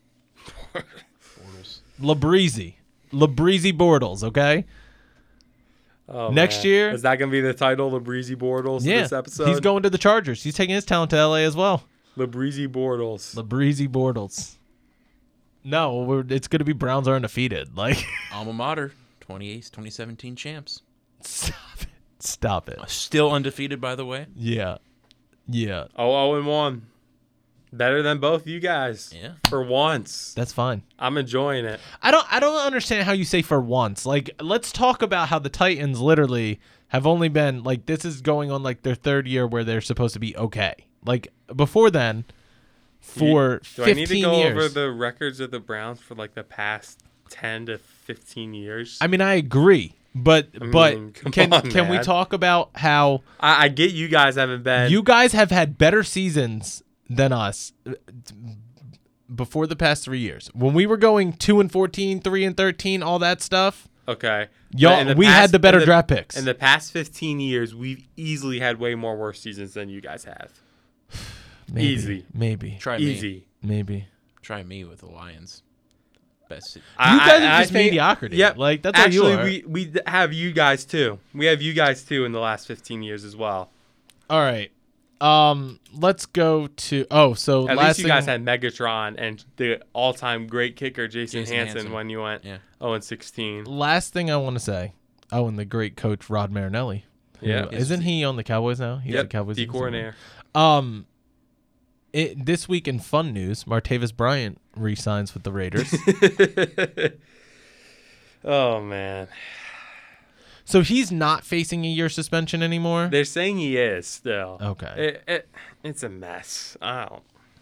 Speaker 1: LeBreezy, LeBreezy Bortles. Okay.
Speaker 2: Oh,
Speaker 1: next
Speaker 2: man.
Speaker 1: year-
Speaker 2: Is that gonna be the title, LeBreezy Bortles?
Speaker 1: Yeah,
Speaker 2: This episode.
Speaker 1: he's going to the Chargers. He's taking his talent to L A as well.
Speaker 2: LeBreezy Bortles.
Speaker 1: LeBreezy Bortles. No, we're, it's going to be Browns are undefeated. Like,
Speaker 3: Alma mater, twenty-eight, twenty seventeen champs.
Speaker 1: stop it. Stop it.
Speaker 3: Still undefeated, by the way.
Speaker 1: Yeah. Yeah.
Speaker 2: Oh, oh, and one. Better than both you guys.
Speaker 3: Yeah.
Speaker 2: For once,
Speaker 1: That's fine.
Speaker 2: I'm enjoying it.
Speaker 1: I don't I don't understand how you say for once. Like, let's talk about how the Titans literally have only been like this is going on like their third year where they're supposed to be okay. Like before then for
Speaker 2: Do I
Speaker 1: fifteen
Speaker 2: need to go
Speaker 1: years.
Speaker 2: over the records of the Browns for like the past ten to fifteen years?
Speaker 1: I mean, I agree. But
Speaker 2: I
Speaker 1: but
Speaker 2: mean, come
Speaker 1: can
Speaker 2: on,
Speaker 1: can we
Speaker 2: man.
Speaker 1: talk about how
Speaker 2: I, I get you guys haven't been.
Speaker 1: you guys have had better seasons than us uh, before the past three years. When we were going two and fourteen, three and thirteen, all that stuff,
Speaker 2: okay. But
Speaker 1: y'all,
Speaker 2: in the
Speaker 1: we
Speaker 2: past-
Speaker 1: had the better
Speaker 2: in
Speaker 1: draft picks.
Speaker 2: In the past fifteen years, we've easily had way more worse seasons than you guys have.
Speaker 1: maybe,
Speaker 2: easy.
Speaker 1: maybe,
Speaker 3: Try me.
Speaker 2: Easy.
Speaker 1: maybe.
Speaker 3: Try me with the Lions. Best.
Speaker 1: You guys are
Speaker 2: I
Speaker 1: just mediocrity.
Speaker 2: Yep.
Speaker 1: Like, that's all you
Speaker 2: Actually,
Speaker 1: are.
Speaker 2: we we d- have you guys too. We have you guys too in the last fifteen years as well.
Speaker 1: All right. Um, let's go to. Oh, so
Speaker 2: At
Speaker 1: last
Speaker 2: least you
Speaker 1: thing,
Speaker 2: guys had Megatron and the all-time great kicker Jason,
Speaker 3: Jason
Speaker 2: Hansen,
Speaker 3: Hansen.
Speaker 2: when you went
Speaker 3: Yeah.
Speaker 2: oh and sixteen.
Speaker 1: last thing I want to say. Oh, and the great coach Rod Marinelli. who-
Speaker 2: Yeah.
Speaker 1: isn't he on the Cowboys now? He's
Speaker 2: Yep.
Speaker 1: the Cowboys
Speaker 2: D
Speaker 1: assistant.
Speaker 2: coordinator.
Speaker 1: Um, it, this week in fun news, Martavis Bryant re-signs with the Raiders.
Speaker 2: Oh man,
Speaker 1: So he's not facing a year suspension anymore?
Speaker 2: they're saying he is still.
Speaker 1: Okay.
Speaker 2: It, it, it's a mess. I don't.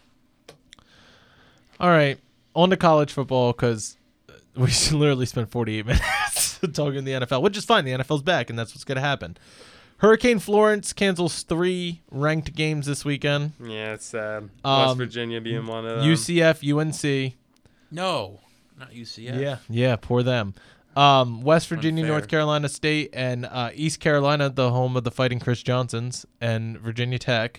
Speaker 1: All right. On to college football because we literally spent forty-eight minutes talking the N F L, which is fine. The N F L's back, and that's what's going to happen. Hurricane Florence cancels three ranked games this weekend.
Speaker 2: Yeah, it's sad.
Speaker 1: Um,
Speaker 2: West Virginia being one of them.
Speaker 1: U C F, U N C.
Speaker 3: No, not U C F.
Speaker 1: Yeah, yeah, poor them. Um, West Virginia,
Speaker 3: Unfair.
Speaker 1: North Carolina State, and uh, East Carolina, the home of the Fighting Chris Johnsons, and Virginia Tech.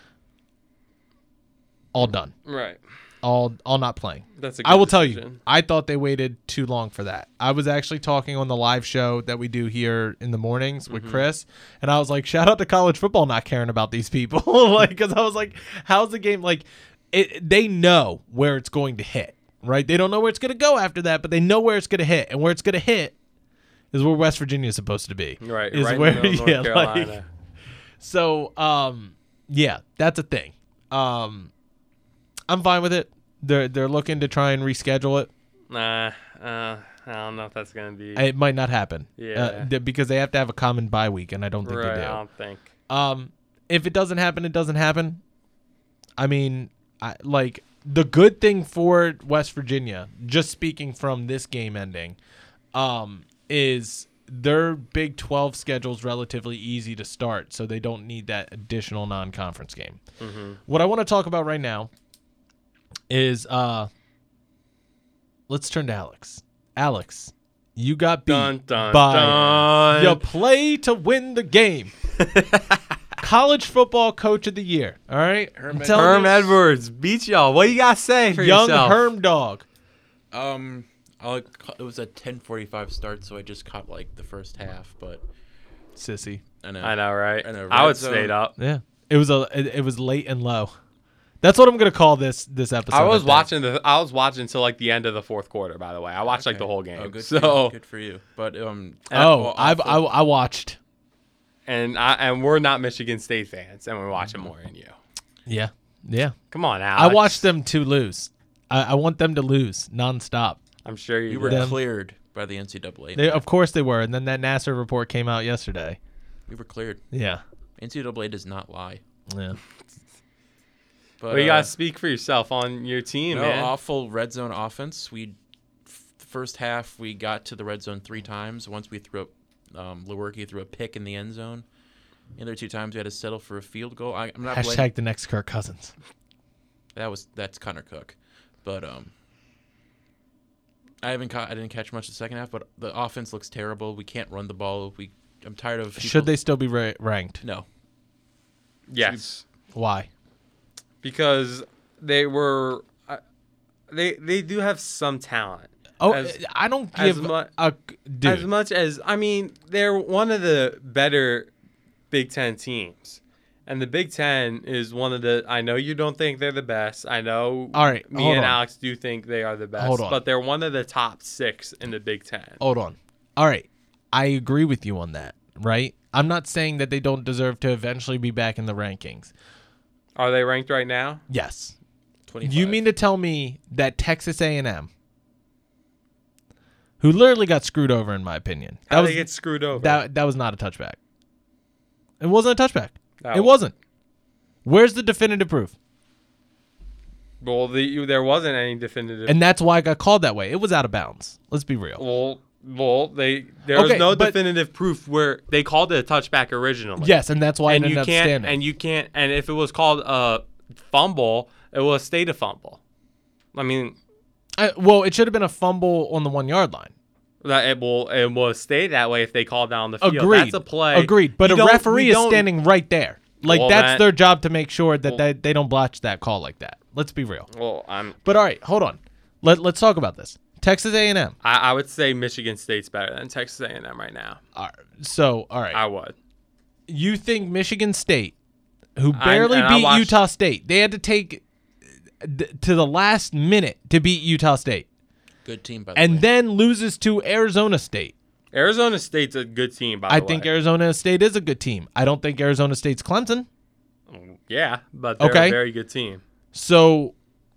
Speaker 1: All done.
Speaker 2: Right.
Speaker 1: All, all not playing.
Speaker 2: That's a good
Speaker 1: I will tell you,
Speaker 2: decision.
Speaker 1: I thought they waited too long for that. I was actually talking on the live show that we do here in the mornings with
Speaker 2: Mm-hmm.
Speaker 1: Chris, and I was like, shout out to college football not caring about these people. Like, because I was like, how's the game? Like, it, they know where it's going to hit, right? They don't know where it's going to go after that, but they know where it's going to hit. And where it's going to hit is where West Virginia is supposed to be.
Speaker 2: Right.
Speaker 1: Is
Speaker 2: right
Speaker 1: where,
Speaker 2: in the middle of
Speaker 1: yeah,
Speaker 2: North Carolina.
Speaker 1: like, so, um, yeah, that's a thing. Um, I'm fine with it. They're they're looking to try and reschedule it.
Speaker 2: Nah. Uh, I don't know if that's gonna be.
Speaker 1: It might not happen.
Speaker 2: Yeah.
Speaker 1: Uh, th- because they have to have a common bye week, and I don't think
Speaker 2: right.
Speaker 1: they
Speaker 2: I
Speaker 1: do.
Speaker 2: don't think.
Speaker 1: Um, if it doesn't happen, it doesn't happen. I mean, I, like the good thing for West Virginia, just speaking from this game ending, um, is their Big twelve schedule is relatively easy to start, so they don't need that additional non-conference game.
Speaker 2: Mm-hmm.
Speaker 1: What I want to talk about right now is uh, let's turn to Alex. Alex, you got beat
Speaker 2: Dun, dun,
Speaker 1: by
Speaker 2: dun.
Speaker 1: you play to win the game. College football coach of the year. All right,
Speaker 3: Herm
Speaker 1: Tell
Speaker 2: Herm
Speaker 1: me,
Speaker 2: Edwards beat y'all. What do you got to say for
Speaker 1: young
Speaker 2: yourself?
Speaker 1: Herm dog.
Speaker 3: Um, I'll, it was a ten forty-five start, so I just caught like the first half. But
Speaker 1: Sissy.
Speaker 3: I know.
Speaker 2: I know, right?
Speaker 3: I know,
Speaker 2: I
Speaker 3: red
Speaker 2: would
Speaker 3: zone.
Speaker 2: stayed up.
Speaker 1: Yeah, it was a it, it was late and low. That's what I'm gonna call this this episode.
Speaker 2: I was
Speaker 1: think.
Speaker 2: watching the. I was watching until like the end of the fourth quarter. By the way, I watched like the whole game.
Speaker 3: Oh, good
Speaker 2: so
Speaker 3: for you. Good for you. But um,
Speaker 1: Oh,
Speaker 3: well,
Speaker 1: I've, I
Speaker 3: awful-
Speaker 1: I watched.
Speaker 2: and I and we're not Michigan State fans, and we're watching
Speaker 1: Mm-hmm.
Speaker 2: more than you.
Speaker 1: Yeah, yeah.
Speaker 2: Come on, Alex.
Speaker 1: I watched them to lose. I, I want them to lose nonstop.
Speaker 2: I'm sure you,
Speaker 3: you were
Speaker 2: did.
Speaker 1: Them.
Speaker 3: cleared by the N C double A.
Speaker 1: They, of course they were, and then that Nasser report came out yesterday.
Speaker 3: we were cleared.
Speaker 1: Yeah,
Speaker 3: N C double A does not lie.
Speaker 1: yeah.
Speaker 3: But
Speaker 2: Well, you
Speaker 3: uh,
Speaker 2: gotta speak for yourself on your team,
Speaker 3: no,
Speaker 2: man.
Speaker 3: awful red zone offense. We f- the first half we got to the red zone three times. Once we threw a um, Lewerke threw a pick in the end zone. The other two times we had to settle for a field goal. I, I'm not blaming.
Speaker 1: Hashtag the next Kirk Cousins.
Speaker 3: That was that's Connor Cook, but um, I haven't caught. I didn't catch much the second half, but the offense looks terrible. We can't run the ball. We I'm tired of. People,
Speaker 1: Should they still be ra- ranked?
Speaker 3: No.
Speaker 2: yes,
Speaker 1: Why?
Speaker 2: because they were. Uh, they they do have some talent.
Speaker 1: Oh,
Speaker 2: As-
Speaker 1: I don't
Speaker 2: as
Speaker 1: give
Speaker 2: mu-
Speaker 1: a dude.
Speaker 2: As much as I mean, they're one of the better Big Ten teams, and the Big Ten is one of the. I know you don't think they're the best. I know.
Speaker 1: All right,
Speaker 2: me
Speaker 1: hold
Speaker 2: and
Speaker 1: on.
Speaker 2: Alex do think they are the best.
Speaker 1: Hold on.
Speaker 2: But they're one of the top six in the Big Ten.
Speaker 1: Hold on. All right, I agree with you on that. Right? I'm not saying that they don't deserve to eventually be back in the rankings.
Speaker 2: Are they ranked right now?
Speaker 1: Yes.
Speaker 3: twenty-five.
Speaker 1: You mean to tell me that Texas A and M, who literally got screwed over in my opinion, that
Speaker 2: How
Speaker 1: was
Speaker 2: they get screwed over?
Speaker 1: that that was not a touchback. It wasn't a touchback.
Speaker 2: That
Speaker 1: It
Speaker 2: was-
Speaker 1: wasn't. Where's the definitive proof?
Speaker 2: Well, the, you, there wasn't any definitive.
Speaker 1: And that's why I got called that way. It was out of bounds. Let's be real.
Speaker 2: well, well, they there was
Speaker 1: Okay,
Speaker 2: no
Speaker 1: but-
Speaker 2: definitive proof where they called it a touchback originally.
Speaker 1: Yes, and that's why
Speaker 2: and
Speaker 1: it ended
Speaker 2: you
Speaker 1: up
Speaker 2: can't
Speaker 1: standing.
Speaker 2: and you can't and if it was called a fumble, it will stay a fumble. I mean,
Speaker 1: I- well, it should have been a fumble on the one yard line.
Speaker 2: that it will it will stay that way if they call down the field.
Speaker 1: Agreed.
Speaker 2: That's a play.
Speaker 1: Agreed. But
Speaker 2: You
Speaker 1: a
Speaker 2: don't-
Speaker 1: referee
Speaker 2: we
Speaker 1: is
Speaker 2: don't-
Speaker 1: standing right there. Like
Speaker 2: Well,
Speaker 1: that's
Speaker 2: that-
Speaker 1: their job to make sure that
Speaker 2: Well-
Speaker 1: they, they don't botch that call like that. Let's be real.
Speaker 2: Well, I'm.
Speaker 1: But all right, hold on. Let let's talk about this. Texas A and M.
Speaker 2: I, I would say Michigan State's better than Texas A and M right now.
Speaker 1: All right, So, all right.
Speaker 2: I would.
Speaker 1: You think Michigan State, who
Speaker 2: I-
Speaker 1: barely
Speaker 2: and I
Speaker 1: beat
Speaker 2: watched-
Speaker 1: Utah State, they had to take d- to the last minute to beat Utah State,
Speaker 3: Good team by the
Speaker 1: and
Speaker 3: way.
Speaker 1: then loses to Arizona State.
Speaker 2: Arizona State's a good team, by the
Speaker 1: I
Speaker 2: way.
Speaker 1: think Arizona State is a good team. I don't think Arizona State's Clemson.
Speaker 2: Yeah, but they're
Speaker 1: Okay.
Speaker 2: a very good team.
Speaker 1: So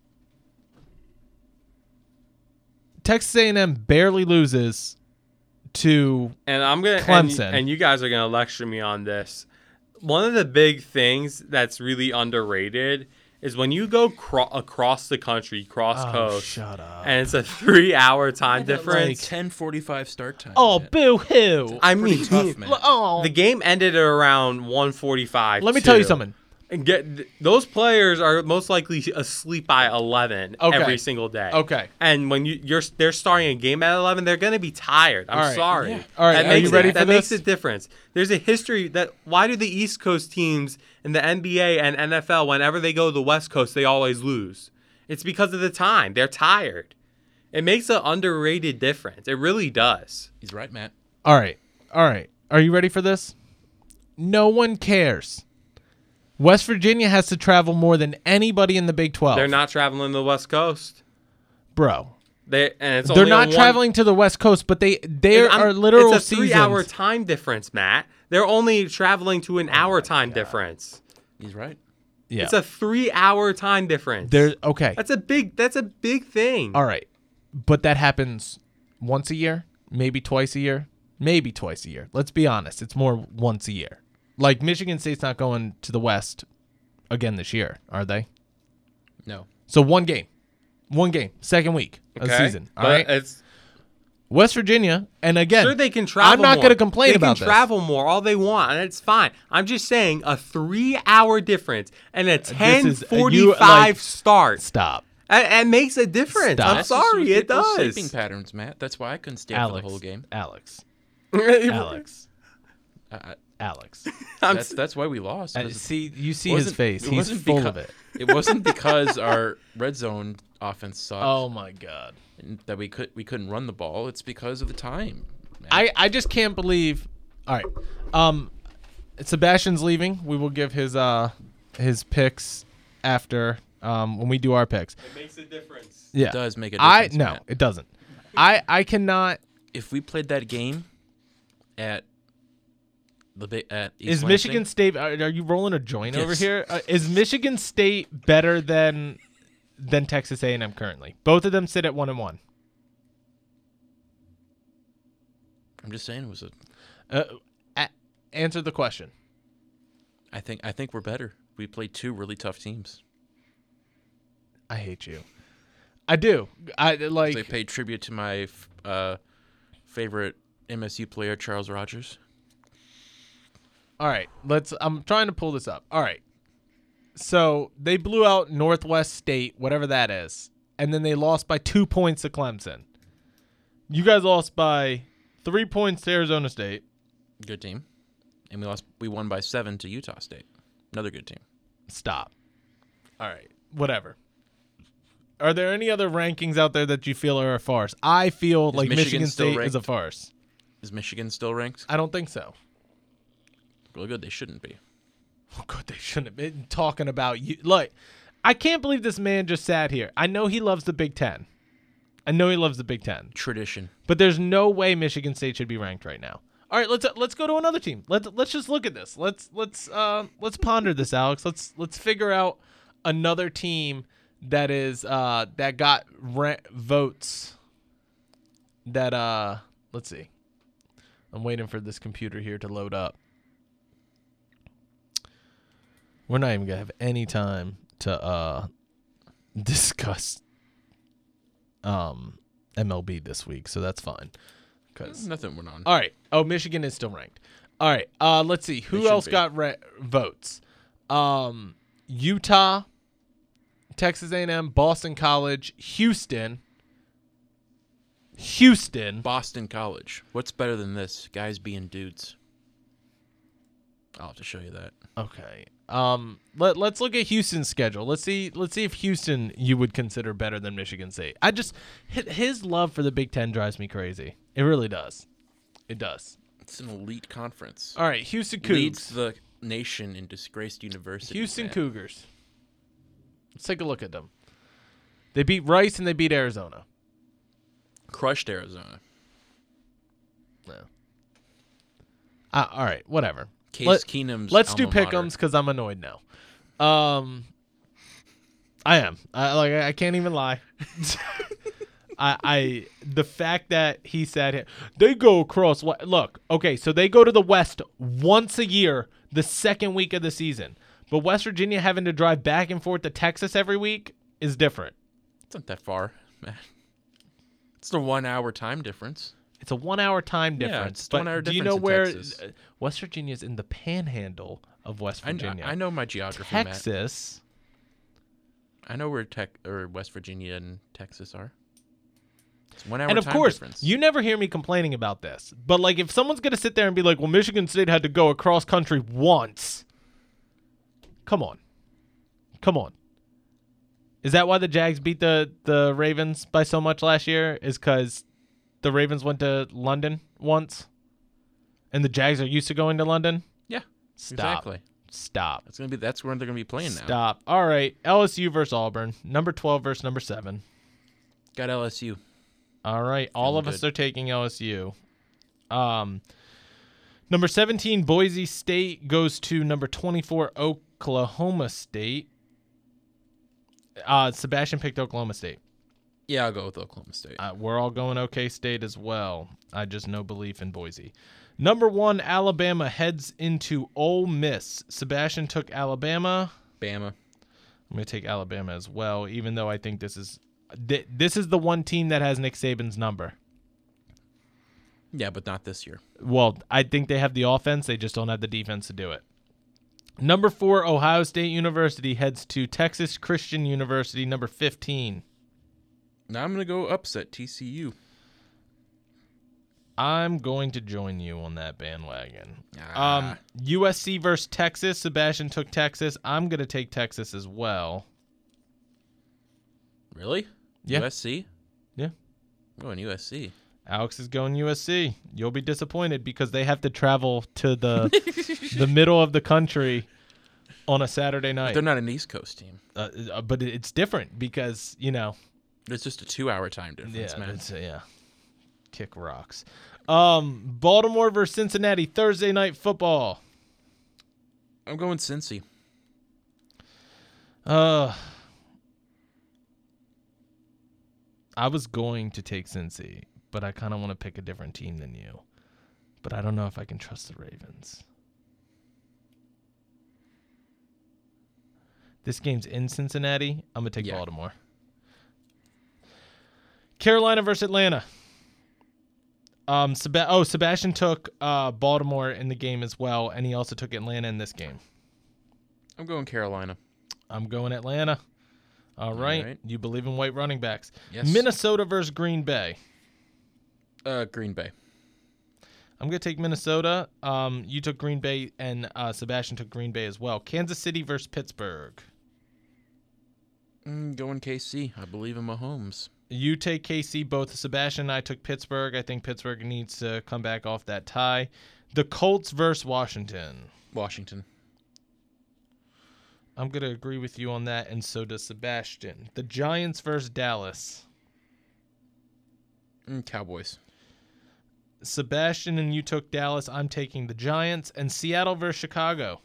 Speaker 1: Texas A and M barely loses to
Speaker 2: And I'm gonna
Speaker 1: Clemson.
Speaker 2: and, and you guys are gonna lecture me on this. One of the big things that's really underrated is when you go cro- across the country, cross
Speaker 1: Oh,
Speaker 2: coast,
Speaker 1: shut up.
Speaker 2: and it's a three-hour time
Speaker 3: Like
Speaker 2: difference.
Speaker 3: ten forty-five start time.
Speaker 1: Oh,
Speaker 3: man.
Speaker 1: boo hoo.
Speaker 2: I
Speaker 3: Pretty
Speaker 2: mean,
Speaker 3: tough, man.
Speaker 1: Oh.
Speaker 2: the game ended at around one forty-five.
Speaker 1: Let me tell you something.
Speaker 2: And get th- those players are most likely asleep by eleven
Speaker 1: Okay.
Speaker 2: every single day.
Speaker 1: Okay.
Speaker 2: And when you you're they're starting a game at eleven, they're going to be tired. I'm
Speaker 1: All right.
Speaker 2: sorry.
Speaker 3: Yeah.
Speaker 1: All right,
Speaker 2: That
Speaker 1: are
Speaker 2: makes
Speaker 1: you ready
Speaker 2: it,
Speaker 1: for
Speaker 2: that
Speaker 1: this?
Speaker 2: makes a difference. There's a history that why do the East Coast teams in the N B A and N F L whenever they go to the West Coast, they always lose? It's because of the time. They're tired. It makes an underrated difference. It really does.
Speaker 3: He's right, Matt.
Speaker 1: All right. All right. Are you ready for this? No one cares. West Virginia has to travel more than anybody in the Big twelve.
Speaker 2: They're not traveling to the West Coast.
Speaker 1: Bro.
Speaker 2: They and it's
Speaker 1: They're
Speaker 2: only a
Speaker 1: not
Speaker 2: one-
Speaker 1: traveling to the West Coast, but they there
Speaker 2: I'm-
Speaker 1: are literal
Speaker 2: It's a three-hour
Speaker 1: seasons.
Speaker 2: time difference, Matt. They're only traveling to an hour time difference.
Speaker 3: He's right.
Speaker 1: Yeah.
Speaker 2: It's a three-hour time difference.
Speaker 1: There okay.
Speaker 2: That's a big. That's a big thing.
Speaker 1: All right. But that happens once a year, maybe twice a year, maybe twice a year. Let's be honest. It's more once a year. Like Michigan State's not going to the West again this year, are they?
Speaker 3: No.
Speaker 1: So one game. One game. Second week of the
Speaker 2: Okay?
Speaker 1: season. All
Speaker 2: But
Speaker 1: right.
Speaker 2: It's
Speaker 1: West Virginia, and again,
Speaker 2: sure they can travel.
Speaker 1: I'm not
Speaker 2: more.
Speaker 1: going to complain
Speaker 2: they
Speaker 1: about
Speaker 2: can
Speaker 1: this.
Speaker 2: travel more all they want, and it's fine. I'm just saying a three-hour difference and a ten
Speaker 1: is- you,
Speaker 2: forty-five
Speaker 1: like-
Speaker 2: start.
Speaker 1: Stop.
Speaker 2: It, it makes a difference.
Speaker 1: Stop.
Speaker 2: I'm
Speaker 3: That's just
Speaker 2: sorry,
Speaker 3: with
Speaker 2: it
Speaker 3: people's
Speaker 2: does.
Speaker 3: sleeping patterns, Matt. That's why I couldn't stay up
Speaker 1: Alex,
Speaker 3: for the whole game.
Speaker 1: Alex,
Speaker 2: I'm
Speaker 1: Alex,
Speaker 3: I, I,
Speaker 1: Alex.
Speaker 3: that's that's why we lost.
Speaker 1: Uh,
Speaker 3: 'cause
Speaker 1: see, you see
Speaker 3: wasn't-
Speaker 1: his face.
Speaker 3: it
Speaker 1: He's
Speaker 3: wasn't
Speaker 1: full
Speaker 3: becau-
Speaker 1: of it.
Speaker 3: It wasn't because our red zone offense sucked
Speaker 1: Oh my god.
Speaker 3: and that we could we couldn't run the ball. It's because of the time. Matt.
Speaker 1: I, I just can't believe. All right, um, Sebastian's leaving. We will give his uh his picks after um when we do our picks.
Speaker 2: It makes a difference.
Speaker 1: Yeah,
Speaker 3: It does make a
Speaker 1: I
Speaker 3: difference.
Speaker 1: no,
Speaker 3: Matt.
Speaker 1: it doesn't. I I cannot.
Speaker 3: If we played that game at the bi- at East
Speaker 1: Is
Speaker 3: Lansing,
Speaker 1: Michigan State? Are, are you rolling a joint over
Speaker 3: Yes.
Speaker 1: here? Uh, is Michigan State better than than Texas A and M currently? Both of them sit at one and one.
Speaker 3: I'm just saying it was a.
Speaker 1: Uh, a- answer the question.
Speaker 3: I think I think we're better. We played two really tough teams.
Speaker 1: I hate you. I do. I like.
Speaker 3: They paid tribute to my f- uh, favorite M S U player, Charles Rogers.
Speaker 1: All right, let's. I'm trying to pull this up. All right, so they blew out Northwest State, whatever that is, and then they lost by two points to Clemson. You guys lost by three points to Arizona State.
Speaker 3: Good team, and we lost. We won by seven to Utah State. Another good team.
Speaker 1: Stop. All right, whatever. Are there any other rankings out there that you feel are a farce? I feel
Speaker 3: Is
Speaker 1: like
Speaker 3: Michigan
Speaker 1: Michigan
Speaker 3: still
Speaker 1: State is a
Speaker 3: ranked?
Speaker 1: farce.
Speaker 3: Is Michigan still ranked?
Speaker 1: I don't think so.
Speaker 3: Really good. They shouldn't be.
Speaker 1: Oh, God, they shouldn't have been talking about you. Look, I can't believe this man just sat here. I know he loves the Big Ten. I know he loves the Big Ten.
Speaker 3: Tradition.
Speaker 1: But there's no way Michigan State should be ranked right now. All right, let's let's go to another team. Let's let's just look at this. Let's let's uh, let's ponder this, Alex. Let's let's figure out another team that is uh, that got ra- votes. That uh, let's see. I'm waiting for this computer here to load up. We're not even gonna have any time to uh, discuss um, M L B this week, so that's fine. Cause
Speaker 3: Nothing went on.
Speaker 1: all right. Oh, Michigan is still ranked. All right. Uh, let's see. Who
Speaker 3: They should
Speaker 1: else
Speaker 3: be.
Speaker 1: got re- votes? Um, Utah, Texas A and M, Boston College, Houston. Houston.
Speaker 3: Boston College. What's better than this? Guys being dudes. I'll have to show you that.
Speaker 1: Okay. Um, let let's look at Houston's schedule. Let's see. Let's see if Houston you would consider better than Michigan State. I just hi- his love for the Big Ten drives me crazy. It really does. It does.
Speaker 3: It's an elite conference.
Speaker 1: All right, Houston
Speaker 3: Leads
Speaker 1: Cougs.
Speaker 3: the nation in disgraced universities.
Speaker 1: Houston
Speaker 3: man.
Speaker 1: Cougars. Let's take a look at them. They beat Rice and they beat Arizona.
Speaker 3: Crushed Arizona.
Speaker 1: No. Uh, all right, whatever.
Speaker 3: Case
Speaker 1: Let-
Speaker 3: Keenum's
Speaker 1: Let's do
Speaker 3: alma mater.
Speaker 1: pick'ems because I'm annoyed now. Um, I am. I like. I can't even lie. I, I the fact that he said it, they go across. What? Look, okay, so they go to the West once a year, the second week of the season. But West Virginia having to drive back and forth to Texas every week is different.
Speaker 3: It's not that far, man. It's the one hour time difference.
Speaker 1: It's a one-hour time
Speaker 3: Yeah,
Speaker 1: difference.
Speaker 3: it's
Speaker 1: but
Speaker 3: one-hour
Speaker 1: do you
Speaker 3: difference
Speaker 1: know
Speaker 3: in
Speaker 1: where
Speaker 3: Texas.
Speaker 1: uh, West Virginia's in the panhandle of West
Speaker 3: I,
Speaker 1: Virginia?
Speaker 3: I, I know my geography, Matt.
Speaker 1: Texas.
Speaker 3: I know where tech or West Virginia and Texas are. It's one hour
Speaker 1: And of
Speaker 3: time
Speaker 1: course,
Speaker 3: difference.
Speaker 1: you never hear me complaining about this. But like, if someone's gonna sit there and be like, "Well, Michigan State had to go across country once," come on, come on. Is that why the Jags beat the the Ravens by so much last year? Is because the Ravens went to London once, and the Jags are used to going to London?
Speaker 3: yeah,
Speaker 1: Stop.
Speaker 3: exactly.
Speaker 1: Stop.
Speaker 3: That's gonna be. That's where they're gonna be playing now.
Speaker 1: Stop. All right. L S U versus Auburn. Number twelve versus number seven.
Speaker 3: Got L S U.
Speaker 1: All right. All
Speaker 3: Feeling
Speaker 1: of us
Speaker 3: good.
Speaker 1: are taking L S U. Um, number seventeen, Boise State goes to number twenty-four, Oklahoma State. Uh, Sebastian picked Oklahoma State.
Speaker 3: Yeah, I'll go with Oklahoma State.
Speaker 1: Uh, we're all going OK State as well. I just no belief in Boise. Number one, Alabama heads into Ole Miss. Sebastian took Alabama.
Speaker 3: Bama.
Speaker 1: I'm going to take Alabama as well, even though I think this is th- this is the one team that has Nick Saban's number.
Speaker 3: Yeah, but not this year.
Speaker 1: Well, I think they have the offense. They just don't have the defense to do it. Number four, Ohio State University heads to Texas Christian University, number fifteen.
Speaker 3: Now I'm going to go upset T C U.
Speaker 1: I'm going to join you on that bandwagon.
Speaker 3: Ah.
Speaker 1: Um, U S C versus Texas. Sebastian took Texas. I'm going to take Texas as well.
Speaker 3: Really?
Speaker 1: Yeah.
Speaker 3: U S C?
Speaker 1: Yeah.
Speaker 3: I'm going U S C.
Speaker 1: Alex is going U S C. You'll be disappointed because they have to travel to the the middle of the country on a Saturday night.
Speaker 3: They're not an East Coast team.
Speaker 1: Uh, uh, but it's different because, you know.
Speaker 3: It's just a two-hour time difference,
Speaker 1: Yeah,
Speaker 3: man.
Speaker 1: it's, uh, yeah. Kick rocks. Um, Baltimore versus Cincinnati, Thursday night football.
Speaker 3: I'm going Cincy.
Speaker 1: Uh, I was going to take Cincy, but I kind of want to pick a different team than you. But I don't know if I can trust the Ravens. This game's in Cincinnati. I'm going to take
Speaker 3: Yeah.
Speaker 1: Baltimore. Carolina versus Atlanta. Um, Seb- oh, Sebastian took uh, Baltimore in the game as well, and he also took Atlanta in this game.
Speaker 3: I'm going Carolina.
Speaker 1: I'm going Atlanta. All right.
Speaker 3: All right.
Speaker 1: You believe in white running backs.
Speaker 3: Yes.
Speaker 1: Minnesota versus Green Bay.
Speaker 3: Uh, Green Bay.
Speaker 1: I'm going to take Minnesota. Um, you took Green Bay, and uh, Sebastian took Green Bay as well. Kansas City versus Pittsburgh.
Speaker 3: Mm, going K C. I believe in Mahomes.
Speaker 1: You take K C. Both Sebastian and I took Pittsburgh. I think Pittsburgh needs to come back off that tie. The Colts versus Washington.
Speaker 3: Washington.
Speaker 1: I'm going to agree with you on that, and so does Sebastian. The Giants versus Dallas.
Speaker 3: Mm, Cowboys.
Speaker 1: Sebastian and you took Dallas. I'm taking the Giants. And Seattle versus Chicago.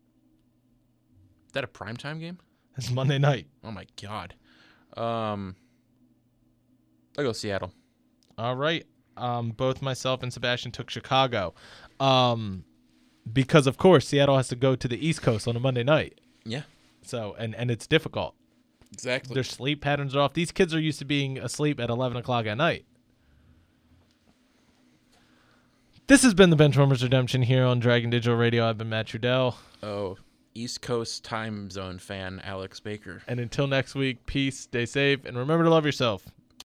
Speaker 3: Is that a primetime game?
Speaker 1: It's Monday night.
Speaker 3: Oh, my God. Um, I'll go Seattle.
Speaker 1: All right. Um, both myself and Sebastian took Chicago. Um, because, of course, Seattle has to go to the East Coast on a Monday night.
Speaker 3: Yeah.
Speaker 1: So, and, and it's difficult.
Speaker 3: Exactly.
Speaker 1: Their sleep patterns are off. These kids are used to being asleep at eleven o'clock at night. This has been the Benchwarmers Redemption here on Dragon Digital Radio. I've been Matt Trudell.
Speaker 3: Oh, East Coast time zone fan Alex Baker.
Speaker 1: And until next week, peace, stay safe, and remember to love yourself.